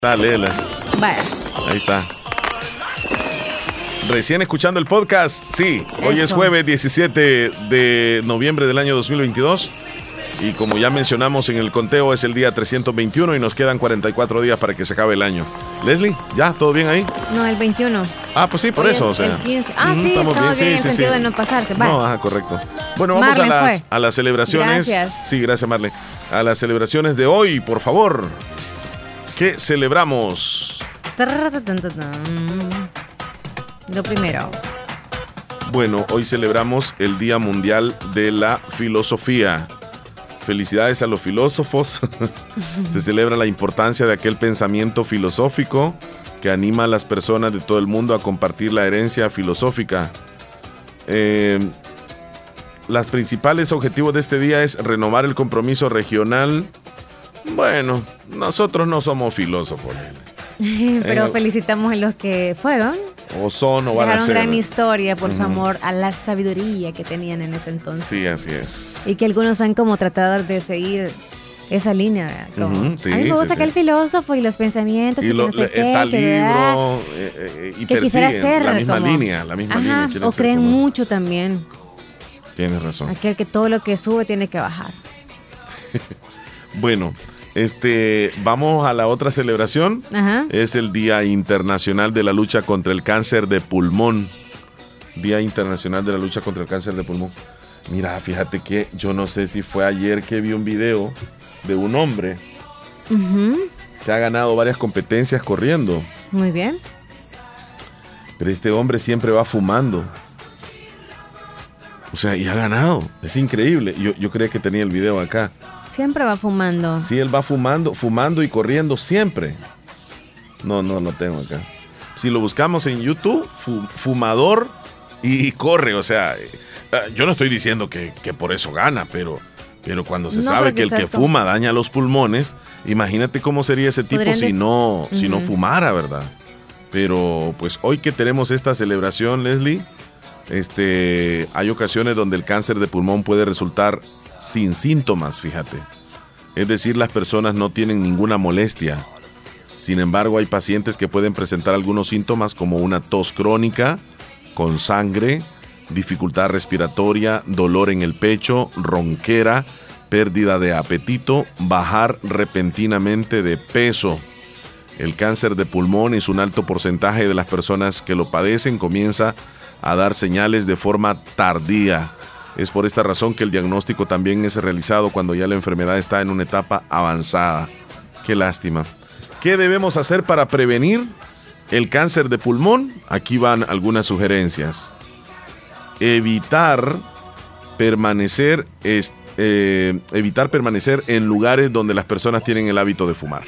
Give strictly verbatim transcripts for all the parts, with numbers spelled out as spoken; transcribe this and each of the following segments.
Dale, dale. Vaya. Ahí está. Recién escuchando el podcast, sí, hoy Eso. es jueves diecisiete de noviembre del año dos mil veintidós y como ya mencionamos en el conteo es el día trescientos veintiuno y nos quedan cuarenta y cuatro días para que se acabe el año. Leslie, ¿ya? ¿Todo bien ahí? No, el veintiuno. Ah, pues sí, por Hoy eso, el- o sea. el quince. Ah, Ujú, sí, estamos bien, sí, en el sí, sentido sí. de no pasarse. Vale. No, ajá, correcto. Bueno, vamos a Marlene las, fue. a las celebraciones. Gracias. Sí, gracias, Marle. A las celebraciones de hoy, por favor. ¿Qué celebramos? Lo primero. Bueno, hoy celebramos el Día Mundial de la Filosofía. Felicidades a los filósofos. Se celebra la importancia de aquel pensamiento filosófico que anima a las personas de todo el mundo a compartir la herencia filosófica. Eh, los principales objetivos de este día es renovar el compromiso regional. Bueno, nosotros no somos filósofos, Lele. Pero Eh, felicitamos a los que fueron. O son o van a Dejaron ser. gran historia por su Ujú. amor a la sabiduría que tenían en ese entonces. Sí, así es. Y que algunos han como tratado de seguir esa línea. ¿verdad? Como, Ujú, sí, a mí me sí, gusta sí. que el filósofo y los pensamientos y, Y que lo, no sé le- qué. tal que, ¿verdad? libro eh, eh, y que quisiera persiguen ser la misma como- línea, la misma Ajá, línea. quieren o ser creen como- mucho también. Tienes razón. Aquel que todo lo que sube tiene que bajar. Bueno, este, vamos a la otra celebración. Ajá. Es el Día Internacional de la Lucha contra el Cáncer de Pulmón. Día Internacional de la Lucha contra el Cáncer de Pulmón. Mira, fíjate que yo no sé si fue ayer que vi un video de un hombre Ujú. que ha ganado varias competencias corriendo. Muy bien. Pero este hombre siempre va fumando. O sea, y ha ganado. Es increíble. Yo, yo creía que tenía el video acá. Siempre va fumando. Sí, él va fumando, fumando y corriendo siempre. No, no lo tengo acá. Si lo buscamos en YouTube, fu- fumador y, y corre. O sea, eh, eh, yo no estoy diciendo que, que por eso gana, pero, pero cuando se No, sabe porque que el que estás como- fuma daña los pulmones, imagínate cómo sería ese tipo Podrían si dec- no, si no Ujú. fumara, ¿verdad? Pero pues hoy que tenemos esta celebración, Leslie, este, hay ocasiones donde el cáncer de pulmón puede resultar sin síntomas, fíjate. Es decir, las personas no tienen ninguna molestia. Sin embargo, hay pacientes que pueden presentar algunos síntomas como una tos crónica, con sangre, dificultad respiratoria, dolor en el pecho, ronquera, pérdida de apetito, bajar repentinamente de peso. El cáncer de pulmón es un alto porcentaje de las personas que lo padecen comienza a dar señales de forma tardía. Es por esta razón que el diagnóstico también es realizado cuando ya la enfermedad está en una etapa avanzada. Qué lástima. ¿Qué debemos hacer para prevenir el cáncer de pulmón? Aquí van algunas sugerencias. Evitar permanecer, es- eh, evitar permanecer en lugares donde las personas tienen el hábito de fumar.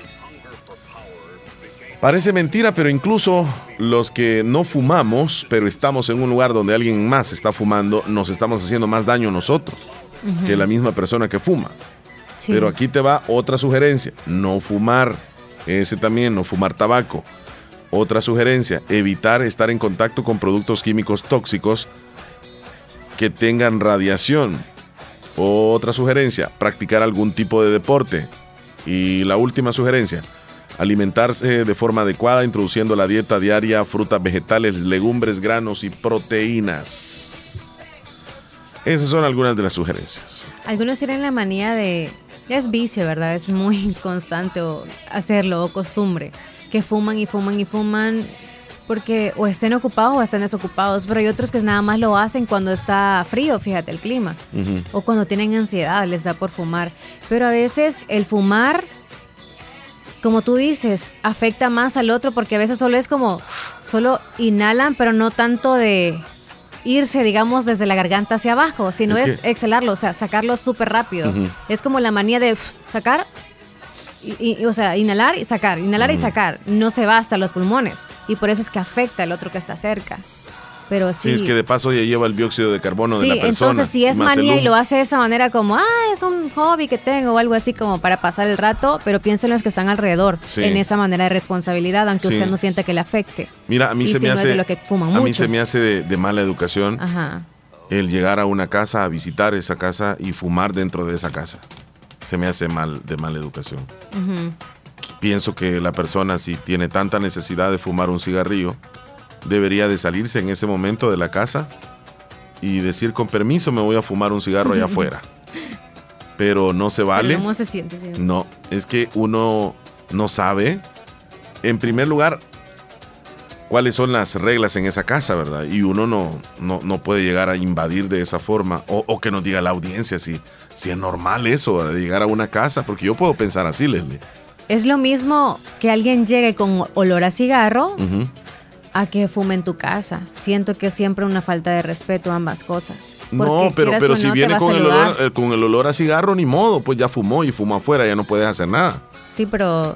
Parece mentira, pero incluso los que no fumamos, pero estamos en un lugar donde alguien más está fumando, nos estamos haciendo más daño nosotros Ujú. que la misma persona que fuma. Sí. Pero aquí te va otra sugerencia, no fumar, ese también, no fumar tabaco. Otra sugerencia, evitar estar en contacto con productos químicos tóxicos que tengan radiación. Otra sugerencia, practicar algún tipo de deporte. Y la última sugerencia, alimentarse de forma adecuada, introduciendo la dieta diaria, frutas, vegetales, legumbres, granos y proteínas. Esas son algunas de las sugerencias. Algunos tienen la manía de... Ya es vicio, ¿verdad? Es muy constante o hacerlo o costumbre. Que fuman y fuman y fuman porque o estén ocupados o estén desocupados. Pero hay otros que nada más lo hacen cuando está frío, fíjate, el clima. Ujú. O cuando tienen ansiedad, les da por fumar. Pero a veces el fumar, como tú dices, afecta más al otro porque a veces solo es como, solo inhalan, pero no tanto de irse, digamos, desde la garganta hacia abajo, sino Es es, que- exhalarlo, o sea, sacarlo súper rápido. Ujú. Es como la manía de pf, sacar, y, y- o sea, inhalar y sacar, inhalar y Ujú. sacar. No se va hasta los pulmones y por eso es que afecta al otro que está cerca. Pero sí. Sí, es que de paso ya lleva el dióxido de carbono Sí, de la persona. entonces si es más el manía y humo. lo hace de esa manera como, ah, es un hobby que tengo o algo así como para pasar el rato, pero piensen en los que están alrededor Sí. en esa manera de responsabilidad, aunque Sí. usted no sienta que le afecte. Mira, a mí Y se si me no es hace, de lo que fuman a mí mucho. se me hace de, de mala educación Ajá. el llegar a una casa, a visitar esa casa y fumar dentro de esa casa. Se me hace mal, de mala educación. Ujú. pienso que la persona, si tiene tanta necesidad de fumar un cigarrillo, debería de salirse en ese momento de la casa y decir, con permiso, me voy a fumar un cigarro allá afuera. Pero no se vale. Pero ¿cómo se siente? ¿Sí? No, es que uno no sabe, en primer lugar, cuáles son las reglas en esa casa, ¿verdad? Y uno no, no, no puede llegar a invadir de esa forma, o, o que nos diga la audiencia si, si es normal eso, de llegar a una casa, porque yo puedo pensar así, Leslie. Es lo mismo que alguien llegue con olor a cigarro, Uh-huh. a que fume en tu casa. Siento que es siempre una falta de respeto a ambas cosas. No, Porque pero, quieras pero o si no, te viene va a con el, saludar. olor, eh, con el olor a cigarro, ni modo, pues ya fumó y fumó afuera, ya no puedes hacer nada. Sí, pero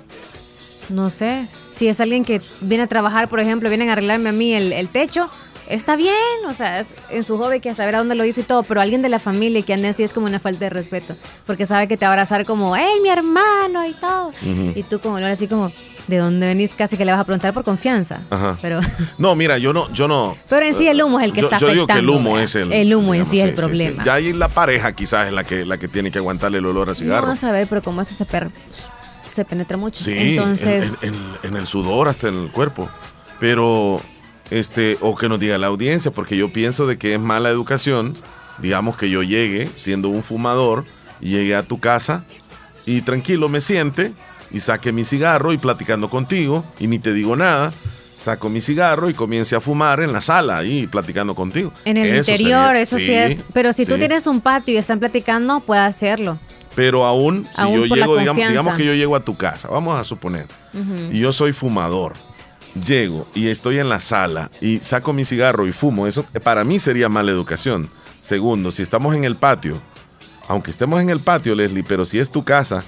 no sé. Si es alguien que viene a trabajar, por ejemplo, vienen a arreglarme a mí el, el techo, está bien, o sea, es en su hobby, que saber a dónde lo hizo y todo, pero alguien de la familia que ande así es como una falta de respeto, porque sabe que te va a abrazar como, hey, mi hermano y todo. Uh-huh. Y tú con olor así como, ¿de dónde venís? Casi que le vas a preguntar por confianza. Ajá. Pero, No, mira, yo no, yo no. pero en sí el humo es el que yo, está yo digo que el afectando, humo ¿verdad? es el. El humo en digamos, sí es el problema. Ya ahí la pareja quizás es la que, la que tiene que aguantarle el olor a cigarro. No, a saber, pero como eso se, per- se penetra mucho. Sí, Entonces, en, en- en el sudor, hasta en el cuerpo. Pero, este, o que nos diga la audiencia, porque yo pienso de que es mala educación, digamos, que yo llegue siendo un fumador y llegue a tu casa y tranquilo me siente y saque mi cigarro y platicando contigo y ni te digo nada, saco mi cigarro y comience a fumar en la sala ahí platicando contigo. en el Eso interior, sería- eso sí, es. Pero si tú sí. tienes un patio y están platicando, puedes hacerlo. Pero aún, si Aún yo por la llego, digamos, confianza. digamos que yo llego a tu casa, vamos a suponer, Ujú. y yo soy fumador, llego y estoy en la sala y saco mi cigarro y fumo, eso para mí sería mala educación. Segundo, si estamos en el patio, aunque estemos en el patio, Leslie, pero si es tu casa,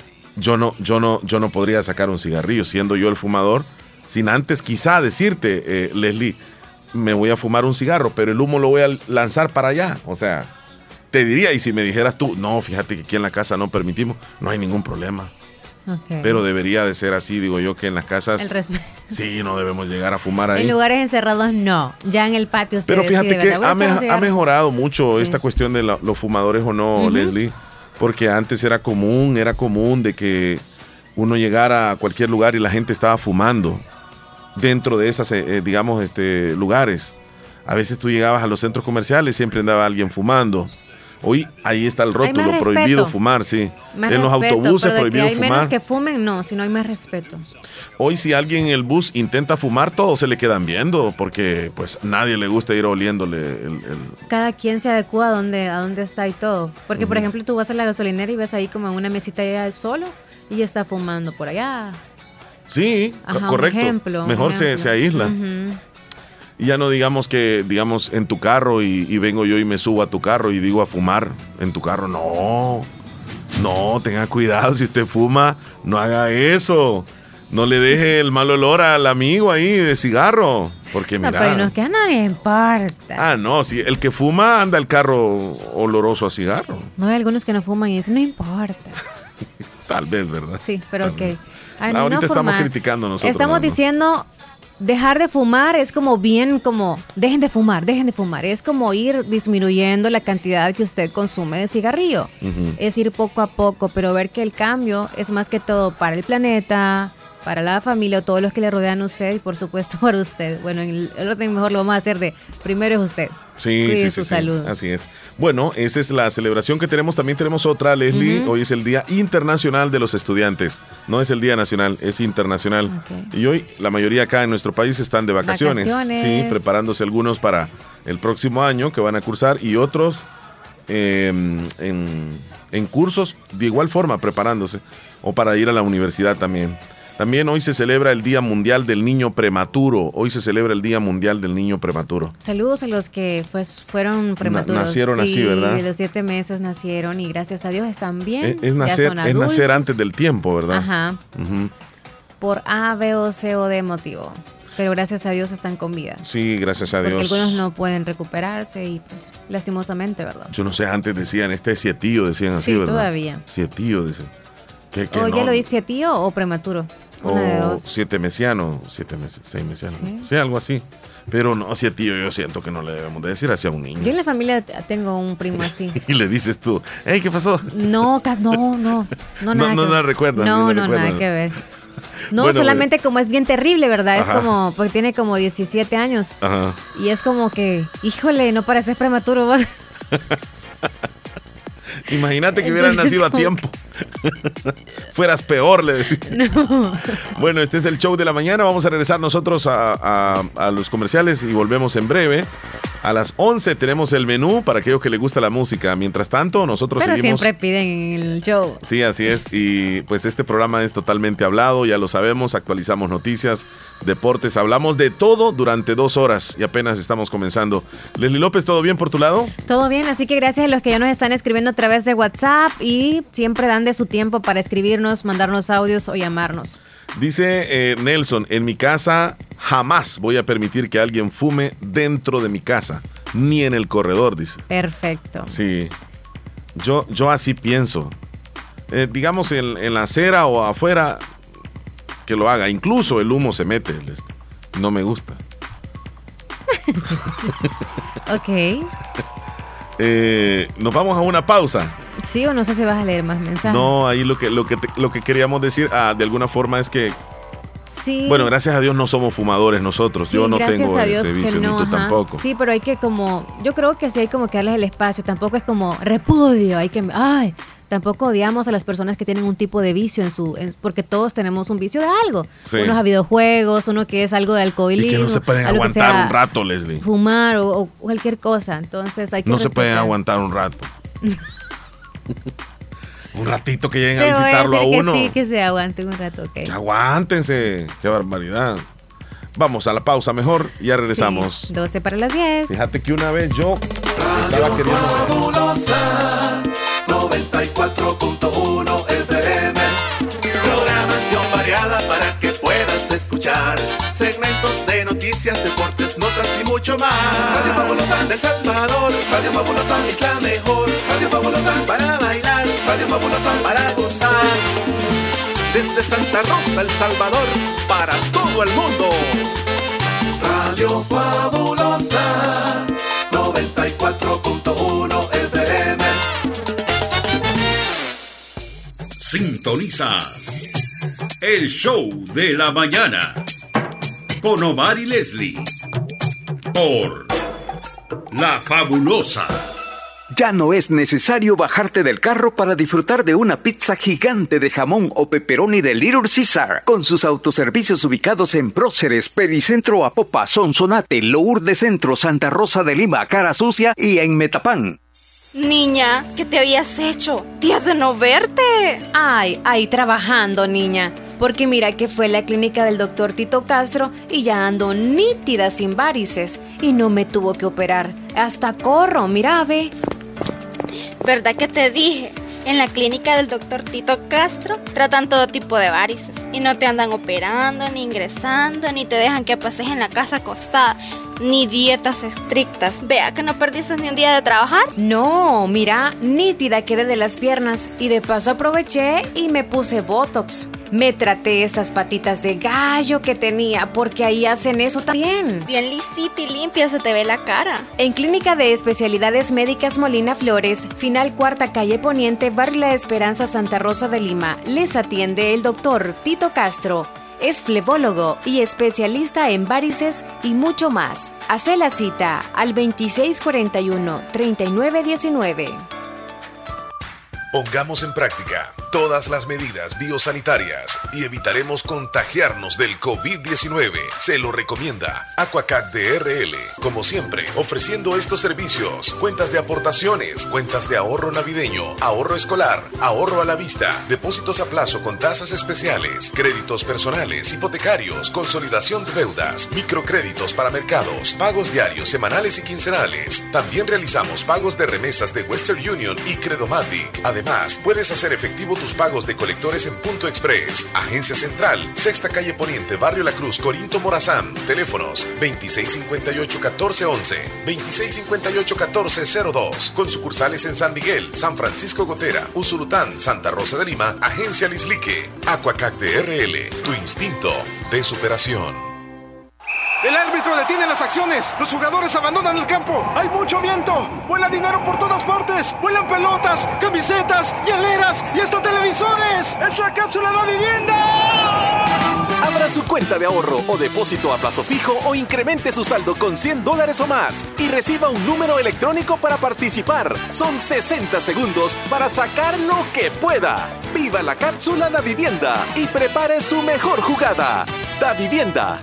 yo no, yo no, yo no podría sacar un cigarrillo, siendo yo el fumador, sin antes quizá decirte, eh, Leslie, me voy a fumar un cigarro, pero el humo lo voy a lanzar para allá. O sea, te diría, y si me dijeras tú, no, fíjate que aquí en la casa no permitimos, no hay ningún problema. Okay. Pero debería de ser así, digo yo, que en las casas, El respeto. sí, no debemos llegar a fumar ahí. En lugares encerrados, no. Ya en el patio usted Pero fíjate decide, que ¿verdad? Voy a ha, echar un me- ha cigarro. mejorado mucho Sí. esta cuestión de la- los fumadores o no, Ujú. Leslie, porque antes era común, era común de que uno llegara a cualquier lugar y la gente estaba fumando dentro de esas, eh, digamos, este, lugares. A veces tú llegabas a los centros comerciales, siempre andaba alguien fumando. Hoy ahí está el Hay rótulo, más prohibido respeto. fumar, sí. Más en los respeto, autobuses pero de prohibido que hay fumar. menos que fumen, no, si no hay más respeto. Hoy si alguien en el bus intenta fumar, todos se le quedan viendo, porque pues nadie le gusta ir oliéndole el... el- Cada quien se adecua a dónde, a dónde está y todo. Porque, por Ujú. ejemplo, tú vas a la gasolinera y ves ahí como en una mesita allá solo y está fumando por allá. Sí, co- Ajá, un correcto. ejemplo, un Mejor se, ejemplo. se aísla. Ujú. Y ya no digamos que, digamos, en tu carro y, y vengo yo y me subo a tu carro y digo a fumar en tu carro. No, no, tenga cuidado. Si usted fuma, no haga eso. No le deje el mal olor al amigo ahí de cigarro. Porque No, mira. pero no, que a nadie le importa. Ah, no, si el que fuma anda el carro oloroso a cigarro. No hay algunos que no fuman y dicen, no importa. Tal vez, ¿verdad? Sí, pero Tal ok. vez. Ay, Ahorita no estamos fumar. criticando nosotros. Estamos nada más. diciendo, dejar de fumar es como bien, como, dejen de fumar, dejen de fumar. Es como ir disminuyendo la cantidad que usted consume de cigarrillo. Ujú. Es ir poco a poco, pero ver que el cambio es más que todo para el planeta, para la familia o todos los que le rodean a usted y por supuesto para usted. Bueno, en el, el orden mejor lo vamos a hacer de primero es usted. Sí, Cuide sí, su sí, sí. salud. Así es. Bueno, esa es la celebración que tenemos. También tenemos otra, Leslie. Ujú. Hoy es el Día Internacional de los Estudiantes. No es el Día Nacional, es internacional. Ok. Y hoy la mayoría acá en nuestro país están de vacaciones. Vacaciones. Sí, preparándose algunos para el próximo año que van a cursar y otros eh, en, en cursos de igual forma preparándose o para ir a la universidad también. También hoy se celebra el Día Mundial del Niño Prematuro. Hoy se celebra el Día Mundial del Niño Prematuro. Saludos a los que pues, fueron prematuros. nacieron Sí, así, ¿verdad? de los siete meses nacieron y gracias a Dios están bien. Es, es ya nacer, son es adultos. nacer antes del tiempo, ¿verdad? Ajá. Ujú. Por A, B o C o D motivo. Pero gracias a Dios están con vida. Sí, gracias a Porque Dios. algunos no pueden recuperarse y pues lastimosamente, ¿verdad? Yo no sé, antes decían, este es sietío, decían así, Sí, ¿verdad? todavía. Sietío, dicen. Que, que ¿O no. ya lo dice tío o prematuro? Una de o dos. siete mesiano, siete meses, seis mesiano. Sí. Sí, algo así. Pero no, si a tío yo siento que no le debemos de decir hacia un niño. Yo en la familia t- tengo un primo así. Y le dices tú, hey, ¿qué pasó? No, cas- no, no, no, No, nada. no, que no ver. recuerdas, No, ni no, recuerdas. nada que ver. No, Bueno, solamente como es bien terrible, ¿verdad? Ajá. Es como, porque tiene como diecisiete años. Ajá. Y es como que, híjole, no pareces prematuro vos. Imagínate que hubieras Entonces, nacido a como- tiempo. Fueras peor, le decía. No. Bueno, este es el show de la mañana. Vamos a regresar nosotros a, a- a los comerciales y volvemos en breve. A las once tenemos el menú para aquellos que les gusta la música. Mientras tanto, nosotros Pero seguimos. siempre piden en el show. Sí, así es. Y pues este programa es totalmente hablado, ya lo sabemos. Actualizamos noticias, deportes, hablamos de todo durante dos horas y apenas estamos comenzando. Leslie López, ¿todo bien por tu lado? Todo bien, así que gracias a los que ya nos están escribiendo a través de WhatsApp y siempre dan de su tiempo para escribirnos, mandarnos audios o llamarnos. Dice eh, Nelson, en mi casa jamás voy a permitir que alguien fume dentro de mi casa, ni en el corredor, dice. Perfecto. Sí, yo, yo así pienso. Eh, digamos en, en la acera o afuera, que lo haga. Incluso el humo se mete. les- No me gusta. Ok. Eh, nos vamos a una pausa. Sí, o no sé si vas a leer más mensajes. No, ahí lo que, lo que, te- lo que queríamos decir ah, de alguna forma es que, Sí. bueno, gracias a Dios no somos fumadores nosotros. Sí, yo no gracias tengo a Dios ese que vicio, no, ni tú ajá. tampoco. Sí, pero hay que como, yo creo que sí hay como que darles el espacio, tampoco es como repudio, hay que, ay, tampoco odiamos a las personas que tienen un tipo de vicio en su, en- porque todos tenemos un vicio de algo. Sí. Unos a videojuegos, uno que es algo de alcoholismo. Y que no se pueden algo que aguantar sea un rato, Leslie. Fumar o, o cualquier cosa, entonces hay que No se pueden respetar. aguantar un rato. Un ratito que lleguen Te a voy visitarlo a, decir que uno. sí, que se aguante un rato, ok. Que aguántense. Qué barbaridad. Vamos a la pausa mejor y ya regresamos. Sí, doce para las diez. Fíjate que una vez yo estaba queriendo... Fabulosa noventa y cuatro punto uno F M. Programación variada para que puedas escuchar segmentos de noticias, deportes, notas y mucho más. Radio Fabulosa de El Salvador, Radio Fabulosa es la mejor. Radio Fabulosa para bailar, Radio Fabulosa para gozar. Desde Santa Rosa, El Salvador, para todo el mundo. Radio Fabulosa noventa y cuatro punto uno F M. Sintonizas el show de la mañana con Omar y Leslie por La Fabulosa. Ya no es necesario bajarte del carro para disfrutar de una pizza gigante de jamón o pepperoni de Little Caesar, con sus autoservicios ubicados en Próceres, Pericentro, Apopa, Sonsonate, Lourdes Centro, Santa Rosa de Lima, Cara Sucia y en Metapán. Niña, ¿qué te habías hecho? Días de no verte. Ay, ahí trabajando, niña. Porque mira que fue la clínica del doctor Tito Castro y ya ando nítida sin varices. Y no me tuvo que operar. Hasta corro, mira, ve. ¿Verdad que te dije? En la clínica del doctor Tito Castro tratan todo tipo de varices y no te andan operando, ni ingresando, ni te dejan que pases en la casa acostada, ni dietas estrictas. Vea que no perdiste ni un día de trabajar. No, mira, nítida quedé de las piernas y de paso aproveché y me puse Botox. Me traté esas patitas de gallo que tenía porque ahí hacen eso también. Bien lisita y limpia se te ve la cara. En Clínica de Especialidades Médicas Molina Flores, final cuarta calle Poniente, Barrio La Esperanza, Santa Rosa de Lima, les atiende el doctor Tito Castro. Es flebólogo y especialista en varices y mucho más. Hace la cita al veintiséis cuarenta y uno, treinta y nueve diecinueve. Pongamos en práctica todas las medidas biosanitarias y evitaremos contagiarnos del COVID diecinueve. Se lo recomienda Aquacat D R L. Como siempre, ofreciendo estos servicios: cuentas de aportaciones, cuentas de ahorro navideño, ahorro escolar, ahorro a la vista, depósitos a plazo con tasas especiales, créditos personales, hipotecarios, consolidación de deudas, microcréditos para mercados, pagos diarios, semanales y quincenales. También realizamos pagos de remesas de Western Union y Credomatic. Además, puedes hacer efectivo tus pagos de colectores en Punto Express. Agencia Central, Sexta Calle Poniente, Barrio La Cruz, Corinto Morazán. Teléfonos veintiséis cincuenta y ocho, catorce once, veintiséis cincuenta y ocho, catorce cero dos. Con sucursales en San Miguel, San Francisco Gotera, Usulután, Santa Rosa de Lima. Agencia Lislique. Aquacac de R L, tu instinto de superación. El árbitro detiene las acciones. Los jugadores abandonan el campo. Hay mucho viento. Vuela dinero por todas partes. Vuelan pelotas, camisetas, hieleras y hasta televisores. ¡Es la cápsula de vivienda! Abra su cuenta de ahorro o depósito a plazo fijo o incremente su saldo con cien dólares o más y reciba un número electrónico para participar. Son sesenta segundos para sacar lo que pueda. Viva la cápsula da vivienda y prepare su mejor jugada. Da Vivienda.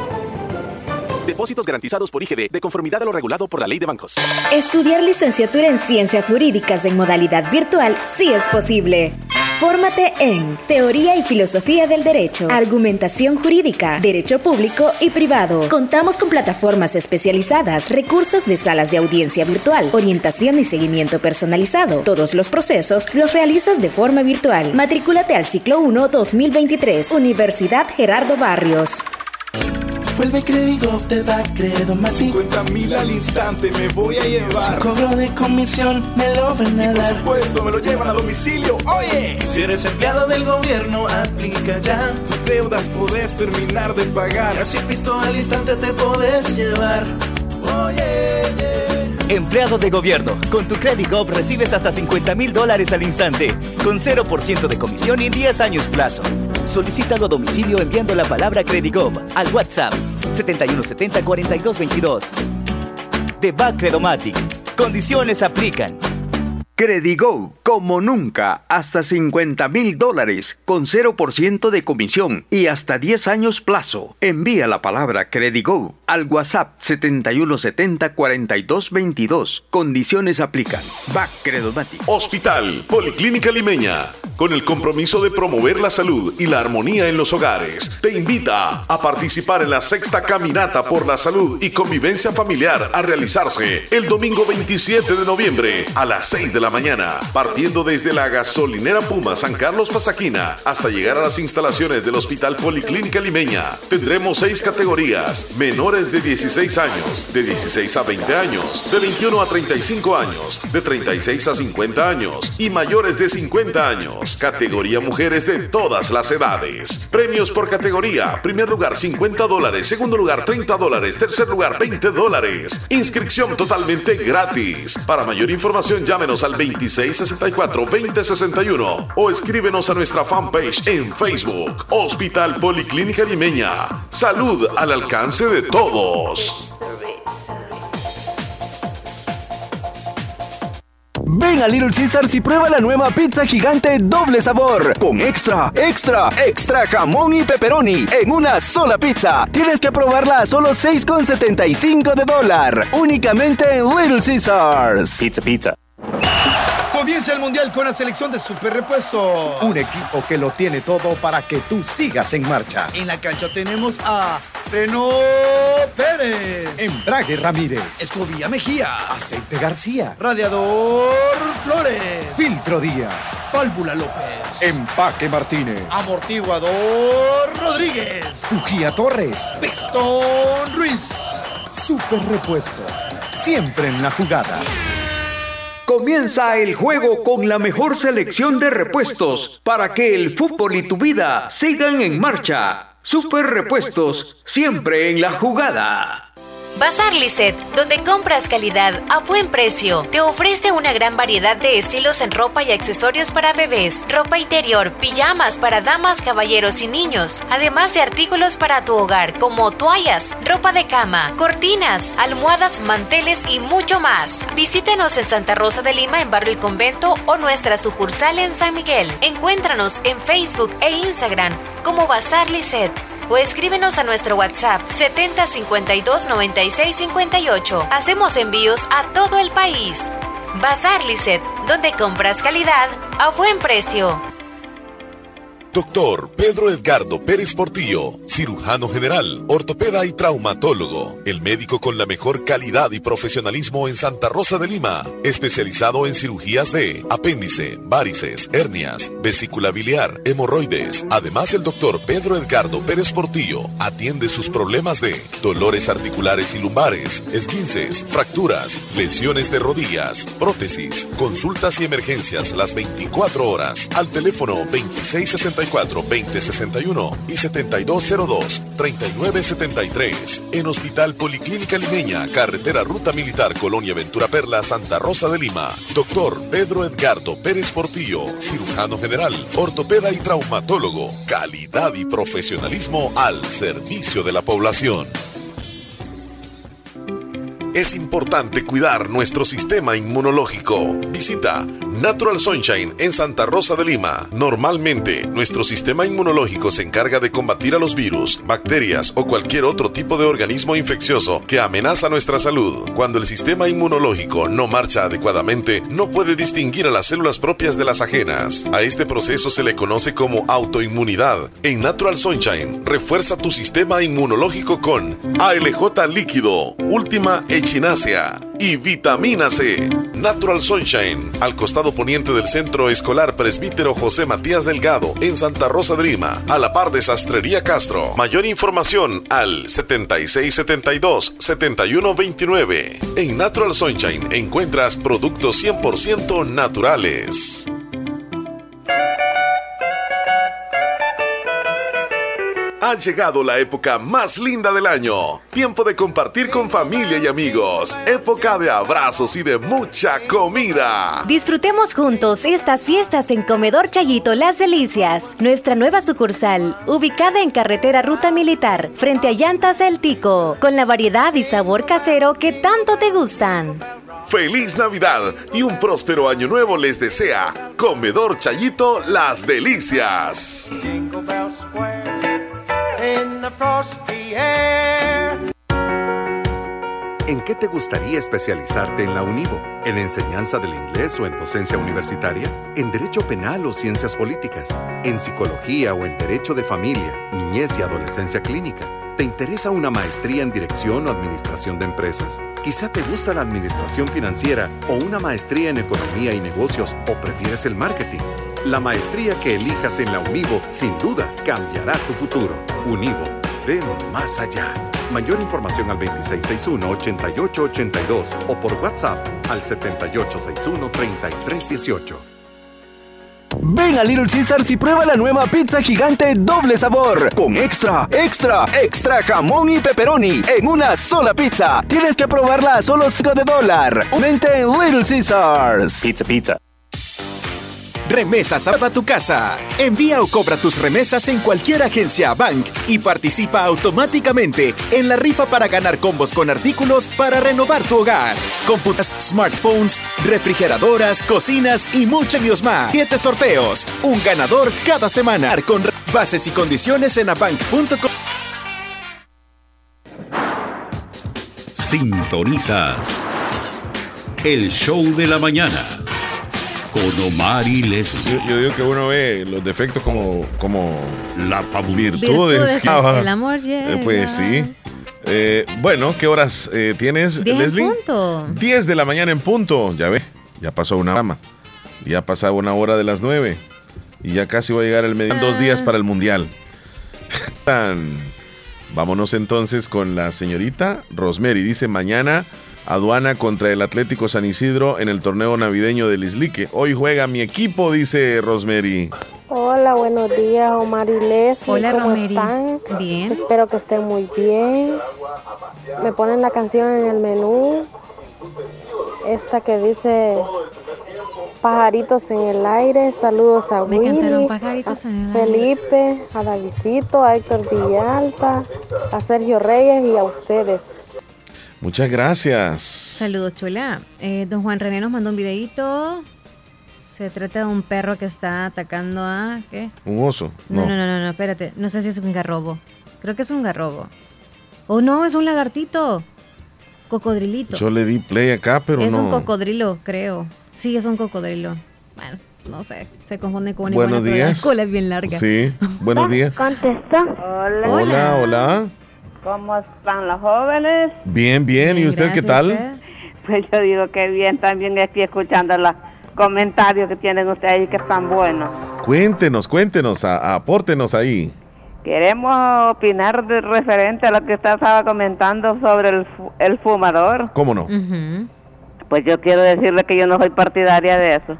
Depósitos garantizados por I G D de conformidad a lo regulado por la Ley de Bancos. Estudiar licenciatura en Ciencias Jurídicas en modalidad virtual sí es posible. Fórmate en Teoría y Filosofía del Derecho, Argumentación Jurídica, Derecho Público y Privado. Contamos con plataformas especializadas, recursos de salas de audiencia virtual, orientación y seguimiento personalizado. Todos los procesos los realizas de forma virtual. Matrículate al ciclo uno dos mil veintitrés, Universidad Gerardo Barrios. Vuelve Credigob, te da Credo más cincuenta mil al instante me voy a llevar. Sin cobro de comisión me lo van a y dar. por supuesto me lo llevan a domicilio. Oye, si eres empleado del gobierno, aplica ya. Tus deudas podés terminar de pagar. Y así visto al instante te podés llevar. Oye, yeah. Empleado de gobierno, con tu Credigob recibes hasta cincuenta mil dólares al instante, con cero por ciento de comisión y diez años plazo. Solicítalo a domicilio enviando la palabra Credigob al WhatsApp setenta y uno setenta, cuarenta y dos veintidós. De Back Credomatic. Condiciones aplican. Credigob, como nunca, hasta cincuenta mil dólares, con cero por ciento de comisión y hasta diez años plazo. Envía la palabra Credigob al WhatsApp setenta y uno setenta, cuarenta y dos veintidós. Condiciones aplican. Back Credomatic. Hospital Policlínica Limeña, con el compromiso de promover la salud y la armonía en los hogares, te invita a participar en la sexta caminata por la salud y convivencia familiar a realizarse el domingo veintisiete de noviembre a las seis de la mañana, partiendo desde la gasolinera Puma San Carlos Pasaquina hasta llegar a las instalaciones del Hospital Policlínica Limeña. Tendremos seis categorías: menores de dieciséis años, de dieciséis a veinte años, de veintiuno a treinta y cinco años, de treinta y seis a cincuenta años y mayores de cincuenta años. Categoría mujeres de todas las edades. Premios por categoría: primer lugar cincuenta dólares, segundo lugar treinta dólares, tercer lugar veinte dólares. Inscripción totalmente gratis. Para mayor información llámenos al veintiséis sesenta y cuatro, veinte sesenta y uno o escríbenos a nuestra fanpage en Facebook. Hospital Policlínica Limeña. Salud al alcance de todos. Ven a Little Caesars y prueba la nueva pizza gigante doble sabor, con extra, extra, extra jamón y pepperoni en una sola pizza. Tienes que probarla a solo seis con setenta y cinco de dólar, únicamente en Little Caesars. Pizza, pizza. Comienza el Mundial con la selección de Super Repuestos. Un equipo que lo tiene todo para que tú sigas en marcha. En la cancha tenemos a Renault Pérez, Embrague Ramírez, Escobilla Mejía, Aceite García, Radiador Flores, Filtro Díaz, Válvula López, Empaque Martínez, Amortiguador Rodríguez, Bujía Torres, Pistón Ruiz. Super Repuestos, siempre en la jugada. Comienza el juego con la mejor selección de repuestos para que el fútbol y tu vida sigan en marcha. Super Repuestos, siempre en la jugada. Bazar Lisset, donde compras calidad a buen precio, te ofrece una gran variedad de estilos en ropa y accesorios para bebés, ropa interior, pijamas para damas, caballeros y niños, además de artículos para tu hogar como toallas, ropa de cama, cortinas, almohadas, manteles y mucho más. Visítenos en Santa Rosa de Lima en Barrio El Convento o nuestra sucursal en San Miguel. Encuéntranos en Facebook e Instagram como Bazar Lisset. O escríbenos a nuestro WhatsApp setenta cincuenta y dos noventa y seis cincuenta y ocho. Hacemos envíos a todo el país. Bazar Lisset, donde compras calidad a buen precio. Doctor Pedro Edgardo Pérez Portillo, cirujano general, ortopeda y traumatólogo. El médico con la mejor calidad y profesionalismo en Santa Rosa de Lima, especializado en cirugías de apéndice, varices, hernias, vesícula biliar, hemorroides. Además, el doctor Pedro Edgardo Pérez Portillo atiende sus problemas de dolores articulares y lumbares, esguinces, fracturas, lesiones de rodillas, prótesis, consultas y emergencias las veinticuatro horas al teléfono veintiséis sesenta y cuatro, veinte sesenta y uno y setenta y dos cero dos, treinta y nueve setenta y tres. En Hospital Policlínica Limeña, carretera Ruta Militar, Colonia Ventura Perla, Santa Rosa de Lima. Doctor Pedro Edgardo Pérez Portillo, cirujano general, ortopeda y traumatólogo. Calidad y profesionalismo al servicio de la población. Es importante cuidar nuestro sistema inmunológico. Visita Natural Sunshine en Santa Rosa de Lima. Normalmente, nuestro sistema inmunológico se encarga de combatir a los virus, bacterias o cualquier otro tipo de organismo infeccioso que amenaza nuestra salud. Cuando el sistema inmunológico no marcha adecuadamente, no puede distinguir a las células propias de las ajenas. A este proceso se le conoce como autoinmunidad. En Natural Sunshine, refuerza tu sistema inmunológico con A L J líquido, Última Echinacea y vitamina C. Natural Sunshine, al costado poniente del Centro Escolar Presbítero José Matías Delgado, en Santa Rosa de Lima, a la par de Sastrería Castro. Mayor información al setenta y seis setenta y dos, setenta y uno veintinueve. En Natural Sunshine encuentras productos cien por ciento naturales. Ha llegado la época más linda del año. Tiempo de compartir con familia y amigos. Época de abrazos y de mucha comida. Disfrutemos juntos estas fiestas en Comedor Chayito Las Delicias. Nuestra nueva sucursal, ubicada en carretera Ruta Militar, frente a Llantas El Tico, con la variedad y sabor casero que tanto te gustan. Feliz Navidad y un próspero año nuevo les desea Comedor Chayito Las Delicias. ¿En qué te gustaría especializarte en la UNIVO? ¿En enseñanza del inglés o en docencia universitaria? ¿En derecho penal o ciencias políticas? ¿En psicología o en derecho de familia, niñez y adolescencia clínica? ¿Te interesa una maestría en dirección o administración de empresas? Quizá te gusta la administración financiera o una maestría en economía y negocios, o prefieres el marketing. La maestría que elijas en la UNIVO sin duda cambiará tu futuro. UNIVO, ven más allá. Mayor información al veintiséis sesenta y uno, ochenta y ocho ochenta y dos o por WhatsApp al setenta y ocho sesenta y uno, treinta y tres dieciocho. Ven a Little Caesars y prueba la nueva pizza gigante doble sabor con extra, extra, extra jamón y pepperoni en una sola pizza. Tienes que probarla a solo cinco de dólar. Vente en Little Caesars. Pizza, pizza. Remesas a tu casa. Envía o cobra tus remesas en cualquier agencia Bank y participa automáticamente en la rifa para ganar combos con artículos para renovar tu hogar. Computadoras, smartphones, refrigeradoras, cocinas y muchos más. Siete sorteos, un ganador cada semana. Con bases y condiciones en abank punto com. Sintonizas el show de la mañana con Omar y Leslie. Yo, yo digo que uno ve los defectos como, como la fabulosa virtudes. Virtudes, el amor llega. Eh, pues sí. Eh, bueno, ¿qué horas eh, tienes, diez Leslie? en punto. diez de la mañana en punto. Ya ve, ya pasó una hora. Ya ha pasado una hora de las nueve. Y ya casi va a llegar el medio. Dos días para el mundial. Vámonos entonces con la señorita Rosemary. Dice: mañana aduana contra el Atlético San Isidro en el torneo navideño del Islique. Hoy juega mi equipo, dice Rosemary. Hola, buenos días, Omar y Leslie. Hola, ¿Cómo Rosemary. están? Bien. Espero que estén muy bien. Me ponen la canción en el menú. Esta que dice Pajaritos en el aire. Saludos a Me Willy, cantaron Pajaritos a en el aire. Felipe, a Davidito, a Héctor Villalta, a Sergio Reyes y a ustedes. Muchas gracias. Saludos, chula. Eh, don Juan René nos mandó un videíto. Se trata de un perro que está atacando a... ¿qué? Un oso. No, No, no, no, no, no, espérate. No sé si es un garrobo. Creo que es un garrobo. O no, es un lagartito. Cocodrilito. Yo le di play acá, pero es no. un cocodrilo, creo. Sí, es un cocodrilo. Bueno, no sé, se confunde con una Buenos iguana, pero la días. cola es bien larga. Sí, buenos días. ¿Contestó? Hola, hola. hola. ¿Cómo están los jóvenes? Bien, bien. ¿Y usted qué tal? Pues yo digo que bien, también estoy escuchando los comentarios que tienen ustedes y que están buenos. Cuéntenos, cuéntenos, a, apórtenos ahí. Queremos opinar de referente a lo que usted estaba comentando sobre el, fu- el fumador. ¿Cómo no? Uh-huh. Pues yo quiero decirle que yo no soy partidaria de eso.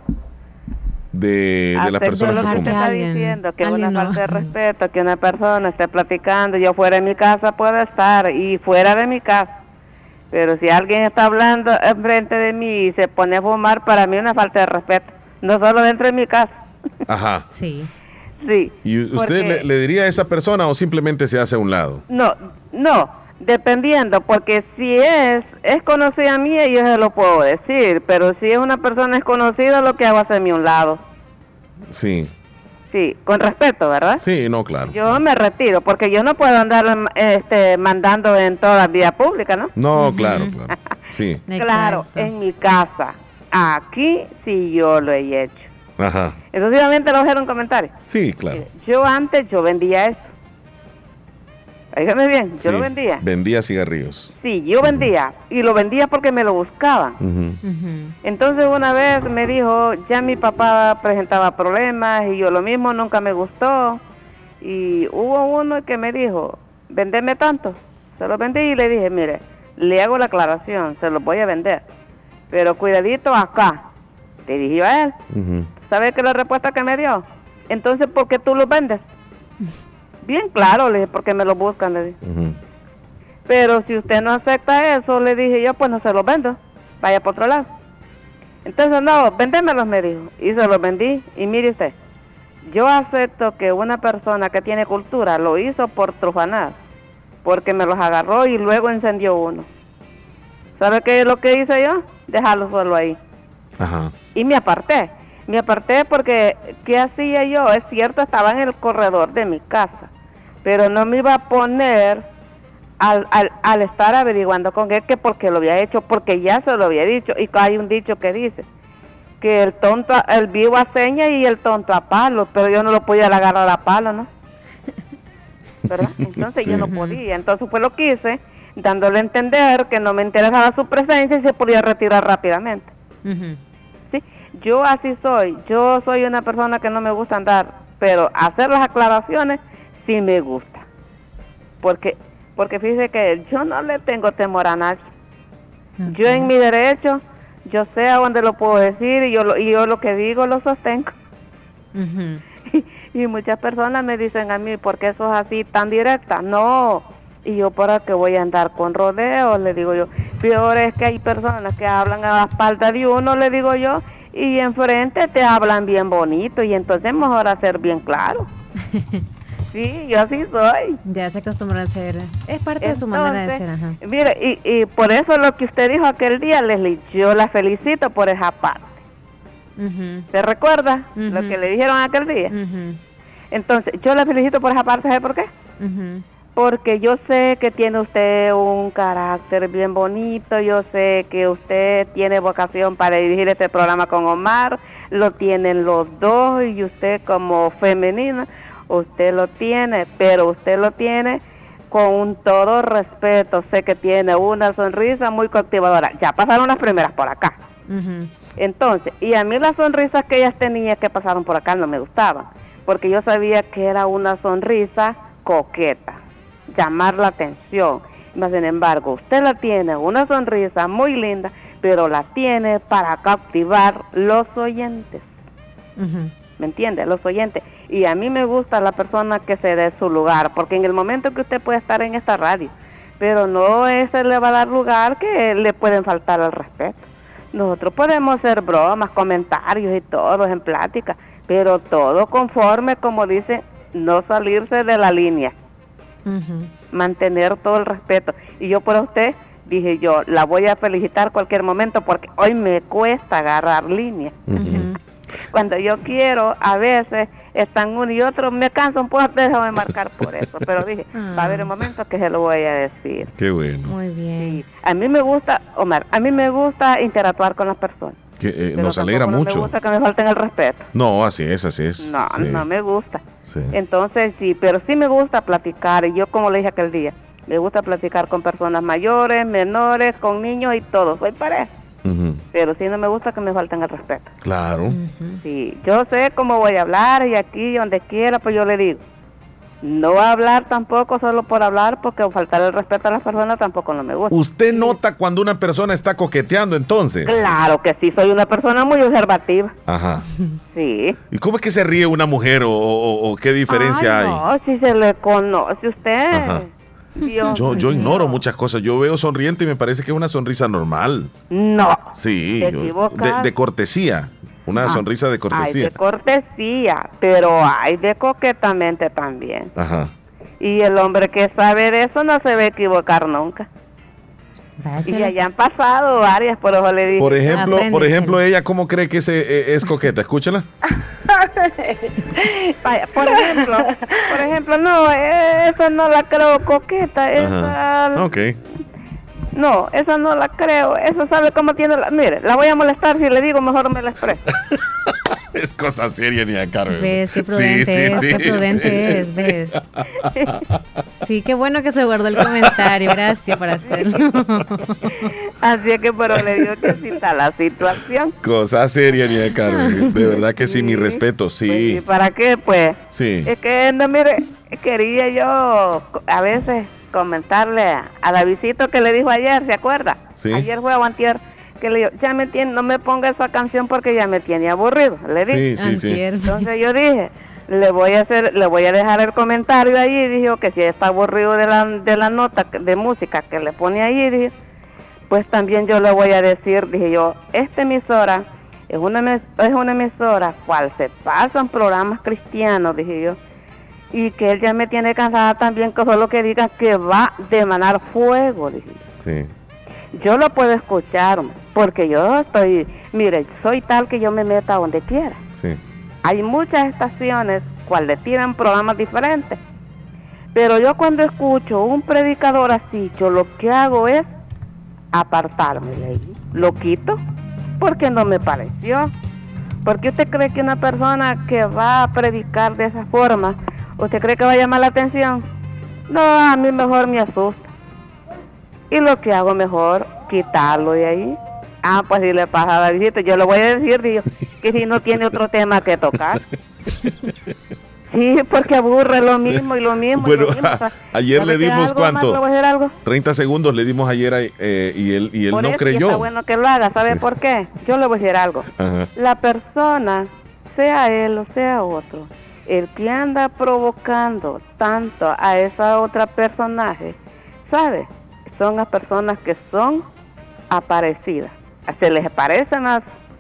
De, de las personas que fuman. Está diciendo que es una falta de respeto, que una persona esté platicando, yo fuera de mi casa puedo estar y fuera de mi casa. Pero si alguien está hablando enfrente de mí y se pone a fumar, para mí es una falta de respeto. No solo dentro de mi casa. Ajá. Sí. Sí. ¿Y usted porque... le, le diría a esa persona o simplemente se hace a un lado? No, no, dependiendo, porque si es es conocida mía, yo se lo puedo decir, pero si es una persona desconocida, lo que hago es hacerme a un lado. Sí. Sí, con respeto, ¿verdad? Sí, no, claro. Yo me retiro, porque yo no puedo andar este, mandando en toda la vía pública, ¿no? No, uh-huh. claro, claro. Sí. Claro, Exacto. en mi casa. Aquí sí yo lo he hecho. Ajá. Entonces, obviamente, lo dejaron un comentario. Sí, claro. Yo antes, yo vendía eso. Dígame bien, yo sí, lo vendía. Vendía cigarrillos. Sí, yo vendía. Y lo vendía porque me lo buscaban. Uh-huh. Uh-huh. Entonces, una vez me dijo, ya mi papá presentaba problemas y yo lo mismo, nunca me gustó. Y hubo uno que me dijo, vendeme tanto. Se lo vendí y le dije, mire, le hago la aclaración, se lo voy a vender. Pero cuidadito acá. Le dije yo a él. Uh-huh. ¿Sabe qué es la respuesta que me dio? Entonces, ¿por qué tú lo vendes? Bien claro, le dije, porque me lo buscan, le dije. Uh-huh. Pero si usted no acepta eso, le dije yo, pues no se los vendo. Vaya por otro lado. Entonces, no, vendémelos, me dijo. Y se los vendí. Y mire usted, yo acepto que una persona que tiene cultura lo hizo por trufanar. Porque me los agarró y luego encendió uno. ¿Sabe qué es lo que hice yo? Dejarlo solo ahí. Ajá. Y me aparté. Me aparté porque, ¿qué hacía yo? Es cierto, estaba en el corredor de mi casa, pero no me iba a poner al, al, al estar averiguando con él que porque lo había hecho, porque ya se lo había dicho. Y hay un dicho que dice que el tonto, el vivo a seña y el tonto a palo, pero yo no lo podía agarrar a palo, ¿no? ¿Verdad? Entonces sí. Yo no podía. Entonces pues lo quise, dándole a entender que no me interesaba su presencia y se podía retirar rápidamente. Uh-huh. ¿Sí? Yo así soy. Yo soy una persona que no me gusta andar, pero hacer las aclaraciones sí me gusta. Porque porque fíjese que yo no le tengo temor a nadie. Okay. Yo en mi derecho, yo sé a dónde lo puedo decir y yo lo, y yo lo que digo lo sostengo. Uh-huh. Y, y muchas personas me dicen a mí, ¿por qué sos así tan directa? No. Y yo, ¿para qué voy a andar con rodeos? Le digo yo. Peor es que hay personas que hablan a la espalda de uno, le digo yo, y enfrente te hablan bien bonito, y entonces mejor hacer bien claro. Sí, yo así soy. Ya se acostumbra a ser, es parte entonces, de su manera de ser. Ajá. Mire, y, y por eso lo que usted dijo aquel día, Leslie, yo la felicito por esa parte. Uh-huh. ¿Se recuerda uh-huh. lo que le dijeron aquel día? Uh-huh. Entonces, yo la felicito por esa parte, ¿sabe por qué? Uh-huh. Porque yo sé que tiene usted un carácter bien bonito, yo sé que usted tiene vocación para dirigir este programa con Omar, lo tienen los dos, y usted como femenina, usted lo tiene, pero usted lo tiene con un todo respeto. Sé que tiene una sonrisa muy cautivadora. Ya pasaron las primeras por acá. Uh-huh. Entonces, y a mí las sonrisas que ellas tenían que pasaron por acá no me gustaban, porque yo sabía que era una sonrisa coqueta, llamar la atención. Mas sin embargo, usted la tiene, una sonrisa muy linda, pero la tiene para captivar los oyentes. Uh-huh. ¿Me entiende? Los oyentes. Y a mí me gusta la persona que se dé su lugar, porque en el momento que usted puede estar en esta radio, pero no ese le va a dar lugar que le pueden faltar al respeto. Nosotros podemos hacer bromas, comentarios y todo en plática, pero todo conforme, como dice, no salirse de la línea. Uh-huh. Mantener todo el respeto. Y yo por usted dije yo, la voy a felicitar cualquier momento, porque hoy me cuesta agarrar línea. Uh-huh. Cuando yo quiero, a veces están uno y otro, me canso un poco, déjame marcar por eso. Pero dije, uh-huh. va a haber un momento que se lo voy a decir. Qué bueno. Muy bien. Sí. A mí me gusta, Omar, a mí me gusta interactuar con las personas. Que, eh, Pero nos alegra tampoco mucho. No me gusta que me falten el respeto. No, así es, así es. No, sí. no me gusta. Sí. Entonces sí, pero sí me gusta platicar. Y yo, como le dije aquel día, me gusta platicar con personas mayores, menores, con niños y todo. Soy pareja. Uh-huh. Pero sí no me gusta que me falten el respeto. Claro. Uh-huh. Sí, yo sé cómo voy a hablar y aquí, donde quiera, pues yo le digo. No hablar tampoco solo por hablar, porque faltar el respeto a las personas tampoco no me gusta. ¿Usted nota cuando una persona está coqueteando entonces? Claro que sí, soy una persona muy observativa. Ajá. Sí. ¿Y cómo es que se ríe una mujer o, o, o qué diferencia Ay, hay? no, si se le conoce usted. Ajá. Dios Yo, yo mío. ignoro muchas cosas. Yo veo sonriente y me parece que es una sonrisa normal. No. Sí, Te yo- equivocas. de, de cortesía. Una Ah, sonrisa de Hay cortesía. de cortesía, pero hay de coquetamente también. Ajá. Y el hombre que sabe de eso no se va a equivocar nunca. Váyale. Y allá han pasado varias, por eso le dije. Por ejemplo, Aprende, por ejemplo, Chela. ella cómo cree que ese, eh, es coqueta. Escúchala. Vaya, por ejemplo, por ejemplo, no, eh, esa no la creo coqueta, esa, Ajá. Ok. no, esa no la creo, esa sabe cómo tiene la, mire, la voy a molestar si le digo, mejor me la expreso. Es cosa seria, ni a Carmen. ¿Ves qué prudente es? Qué prudente sí. es, ¿ves? Sí, qué bueno que se guardó el comentario. Gracias por hacerlo. Así es que, pero le digo que sí está la situación. Cosa seria, ni a Carmen. De verdad que sí, mi respeto, Pues, ¿y sí. para qué? Pues, Sí. es que, no, mire, quería yo a veces comentarle a Davidito que le dijo ayer, ¿se acuerda? Sí. Ayer fue a antier, que le dijo, ya me tiene, no me ponga esa canción porque ya me tiene aburrido, le dije. Sí, sí, sí. Antier. Entonces yo dije, le voy a hacer, le voy a dejar el comentario ahí, y dijo que si está aburrido de la, de la nota que- de música que le pone ahí, dije, pues también yo le voy a decir, dije yo, esta emisora es una, emis- es una emisora cual se pasan programas cristianos, dije yo, y que él ya me tiene cansada también que solo que diga que va a emanar fuego, dije yo. Sí. Yo lo puedo escuchar, porque yo estoy, mire, soy tal que yo me meta donde quiera. Sí. Hay muchas estaciones cual le tiran programas diferentes, pero yo cuando escucho un predicador así, yo lo que hago es apartarme de ahí, lo quito, porque no me pareció. Porque usted cree que una persona que va a predicar de esa forma, usted cree que va a llamar la atención? No, a mí mejor me asusta. Y lo que hago mejor, quitarlo de ahí. Ah, pues si le pasa a Davidito, yo le voy a decir, digo, que si no tiene otro tema que tocar. Sí, porque aburre lo mismo y lo mismo. y Bueno, lo mismo. O sea, ayer ¿sabe le qué? dimos ¿Algo más? cuánto? ¿Le voy a decir algo? treinta segundos le dimos ayer a- eh, y él, y él Por no eso, y creyó. está bueno que lo haga, ¿sabe Sí. por qué? Yo le voy a decir algo. Ajá. La persona, sea él o sea otro, el que anda provocando tanto a esa otra personaje, ¿sabe? Son las personas que son aparecidas. Se les aparece más.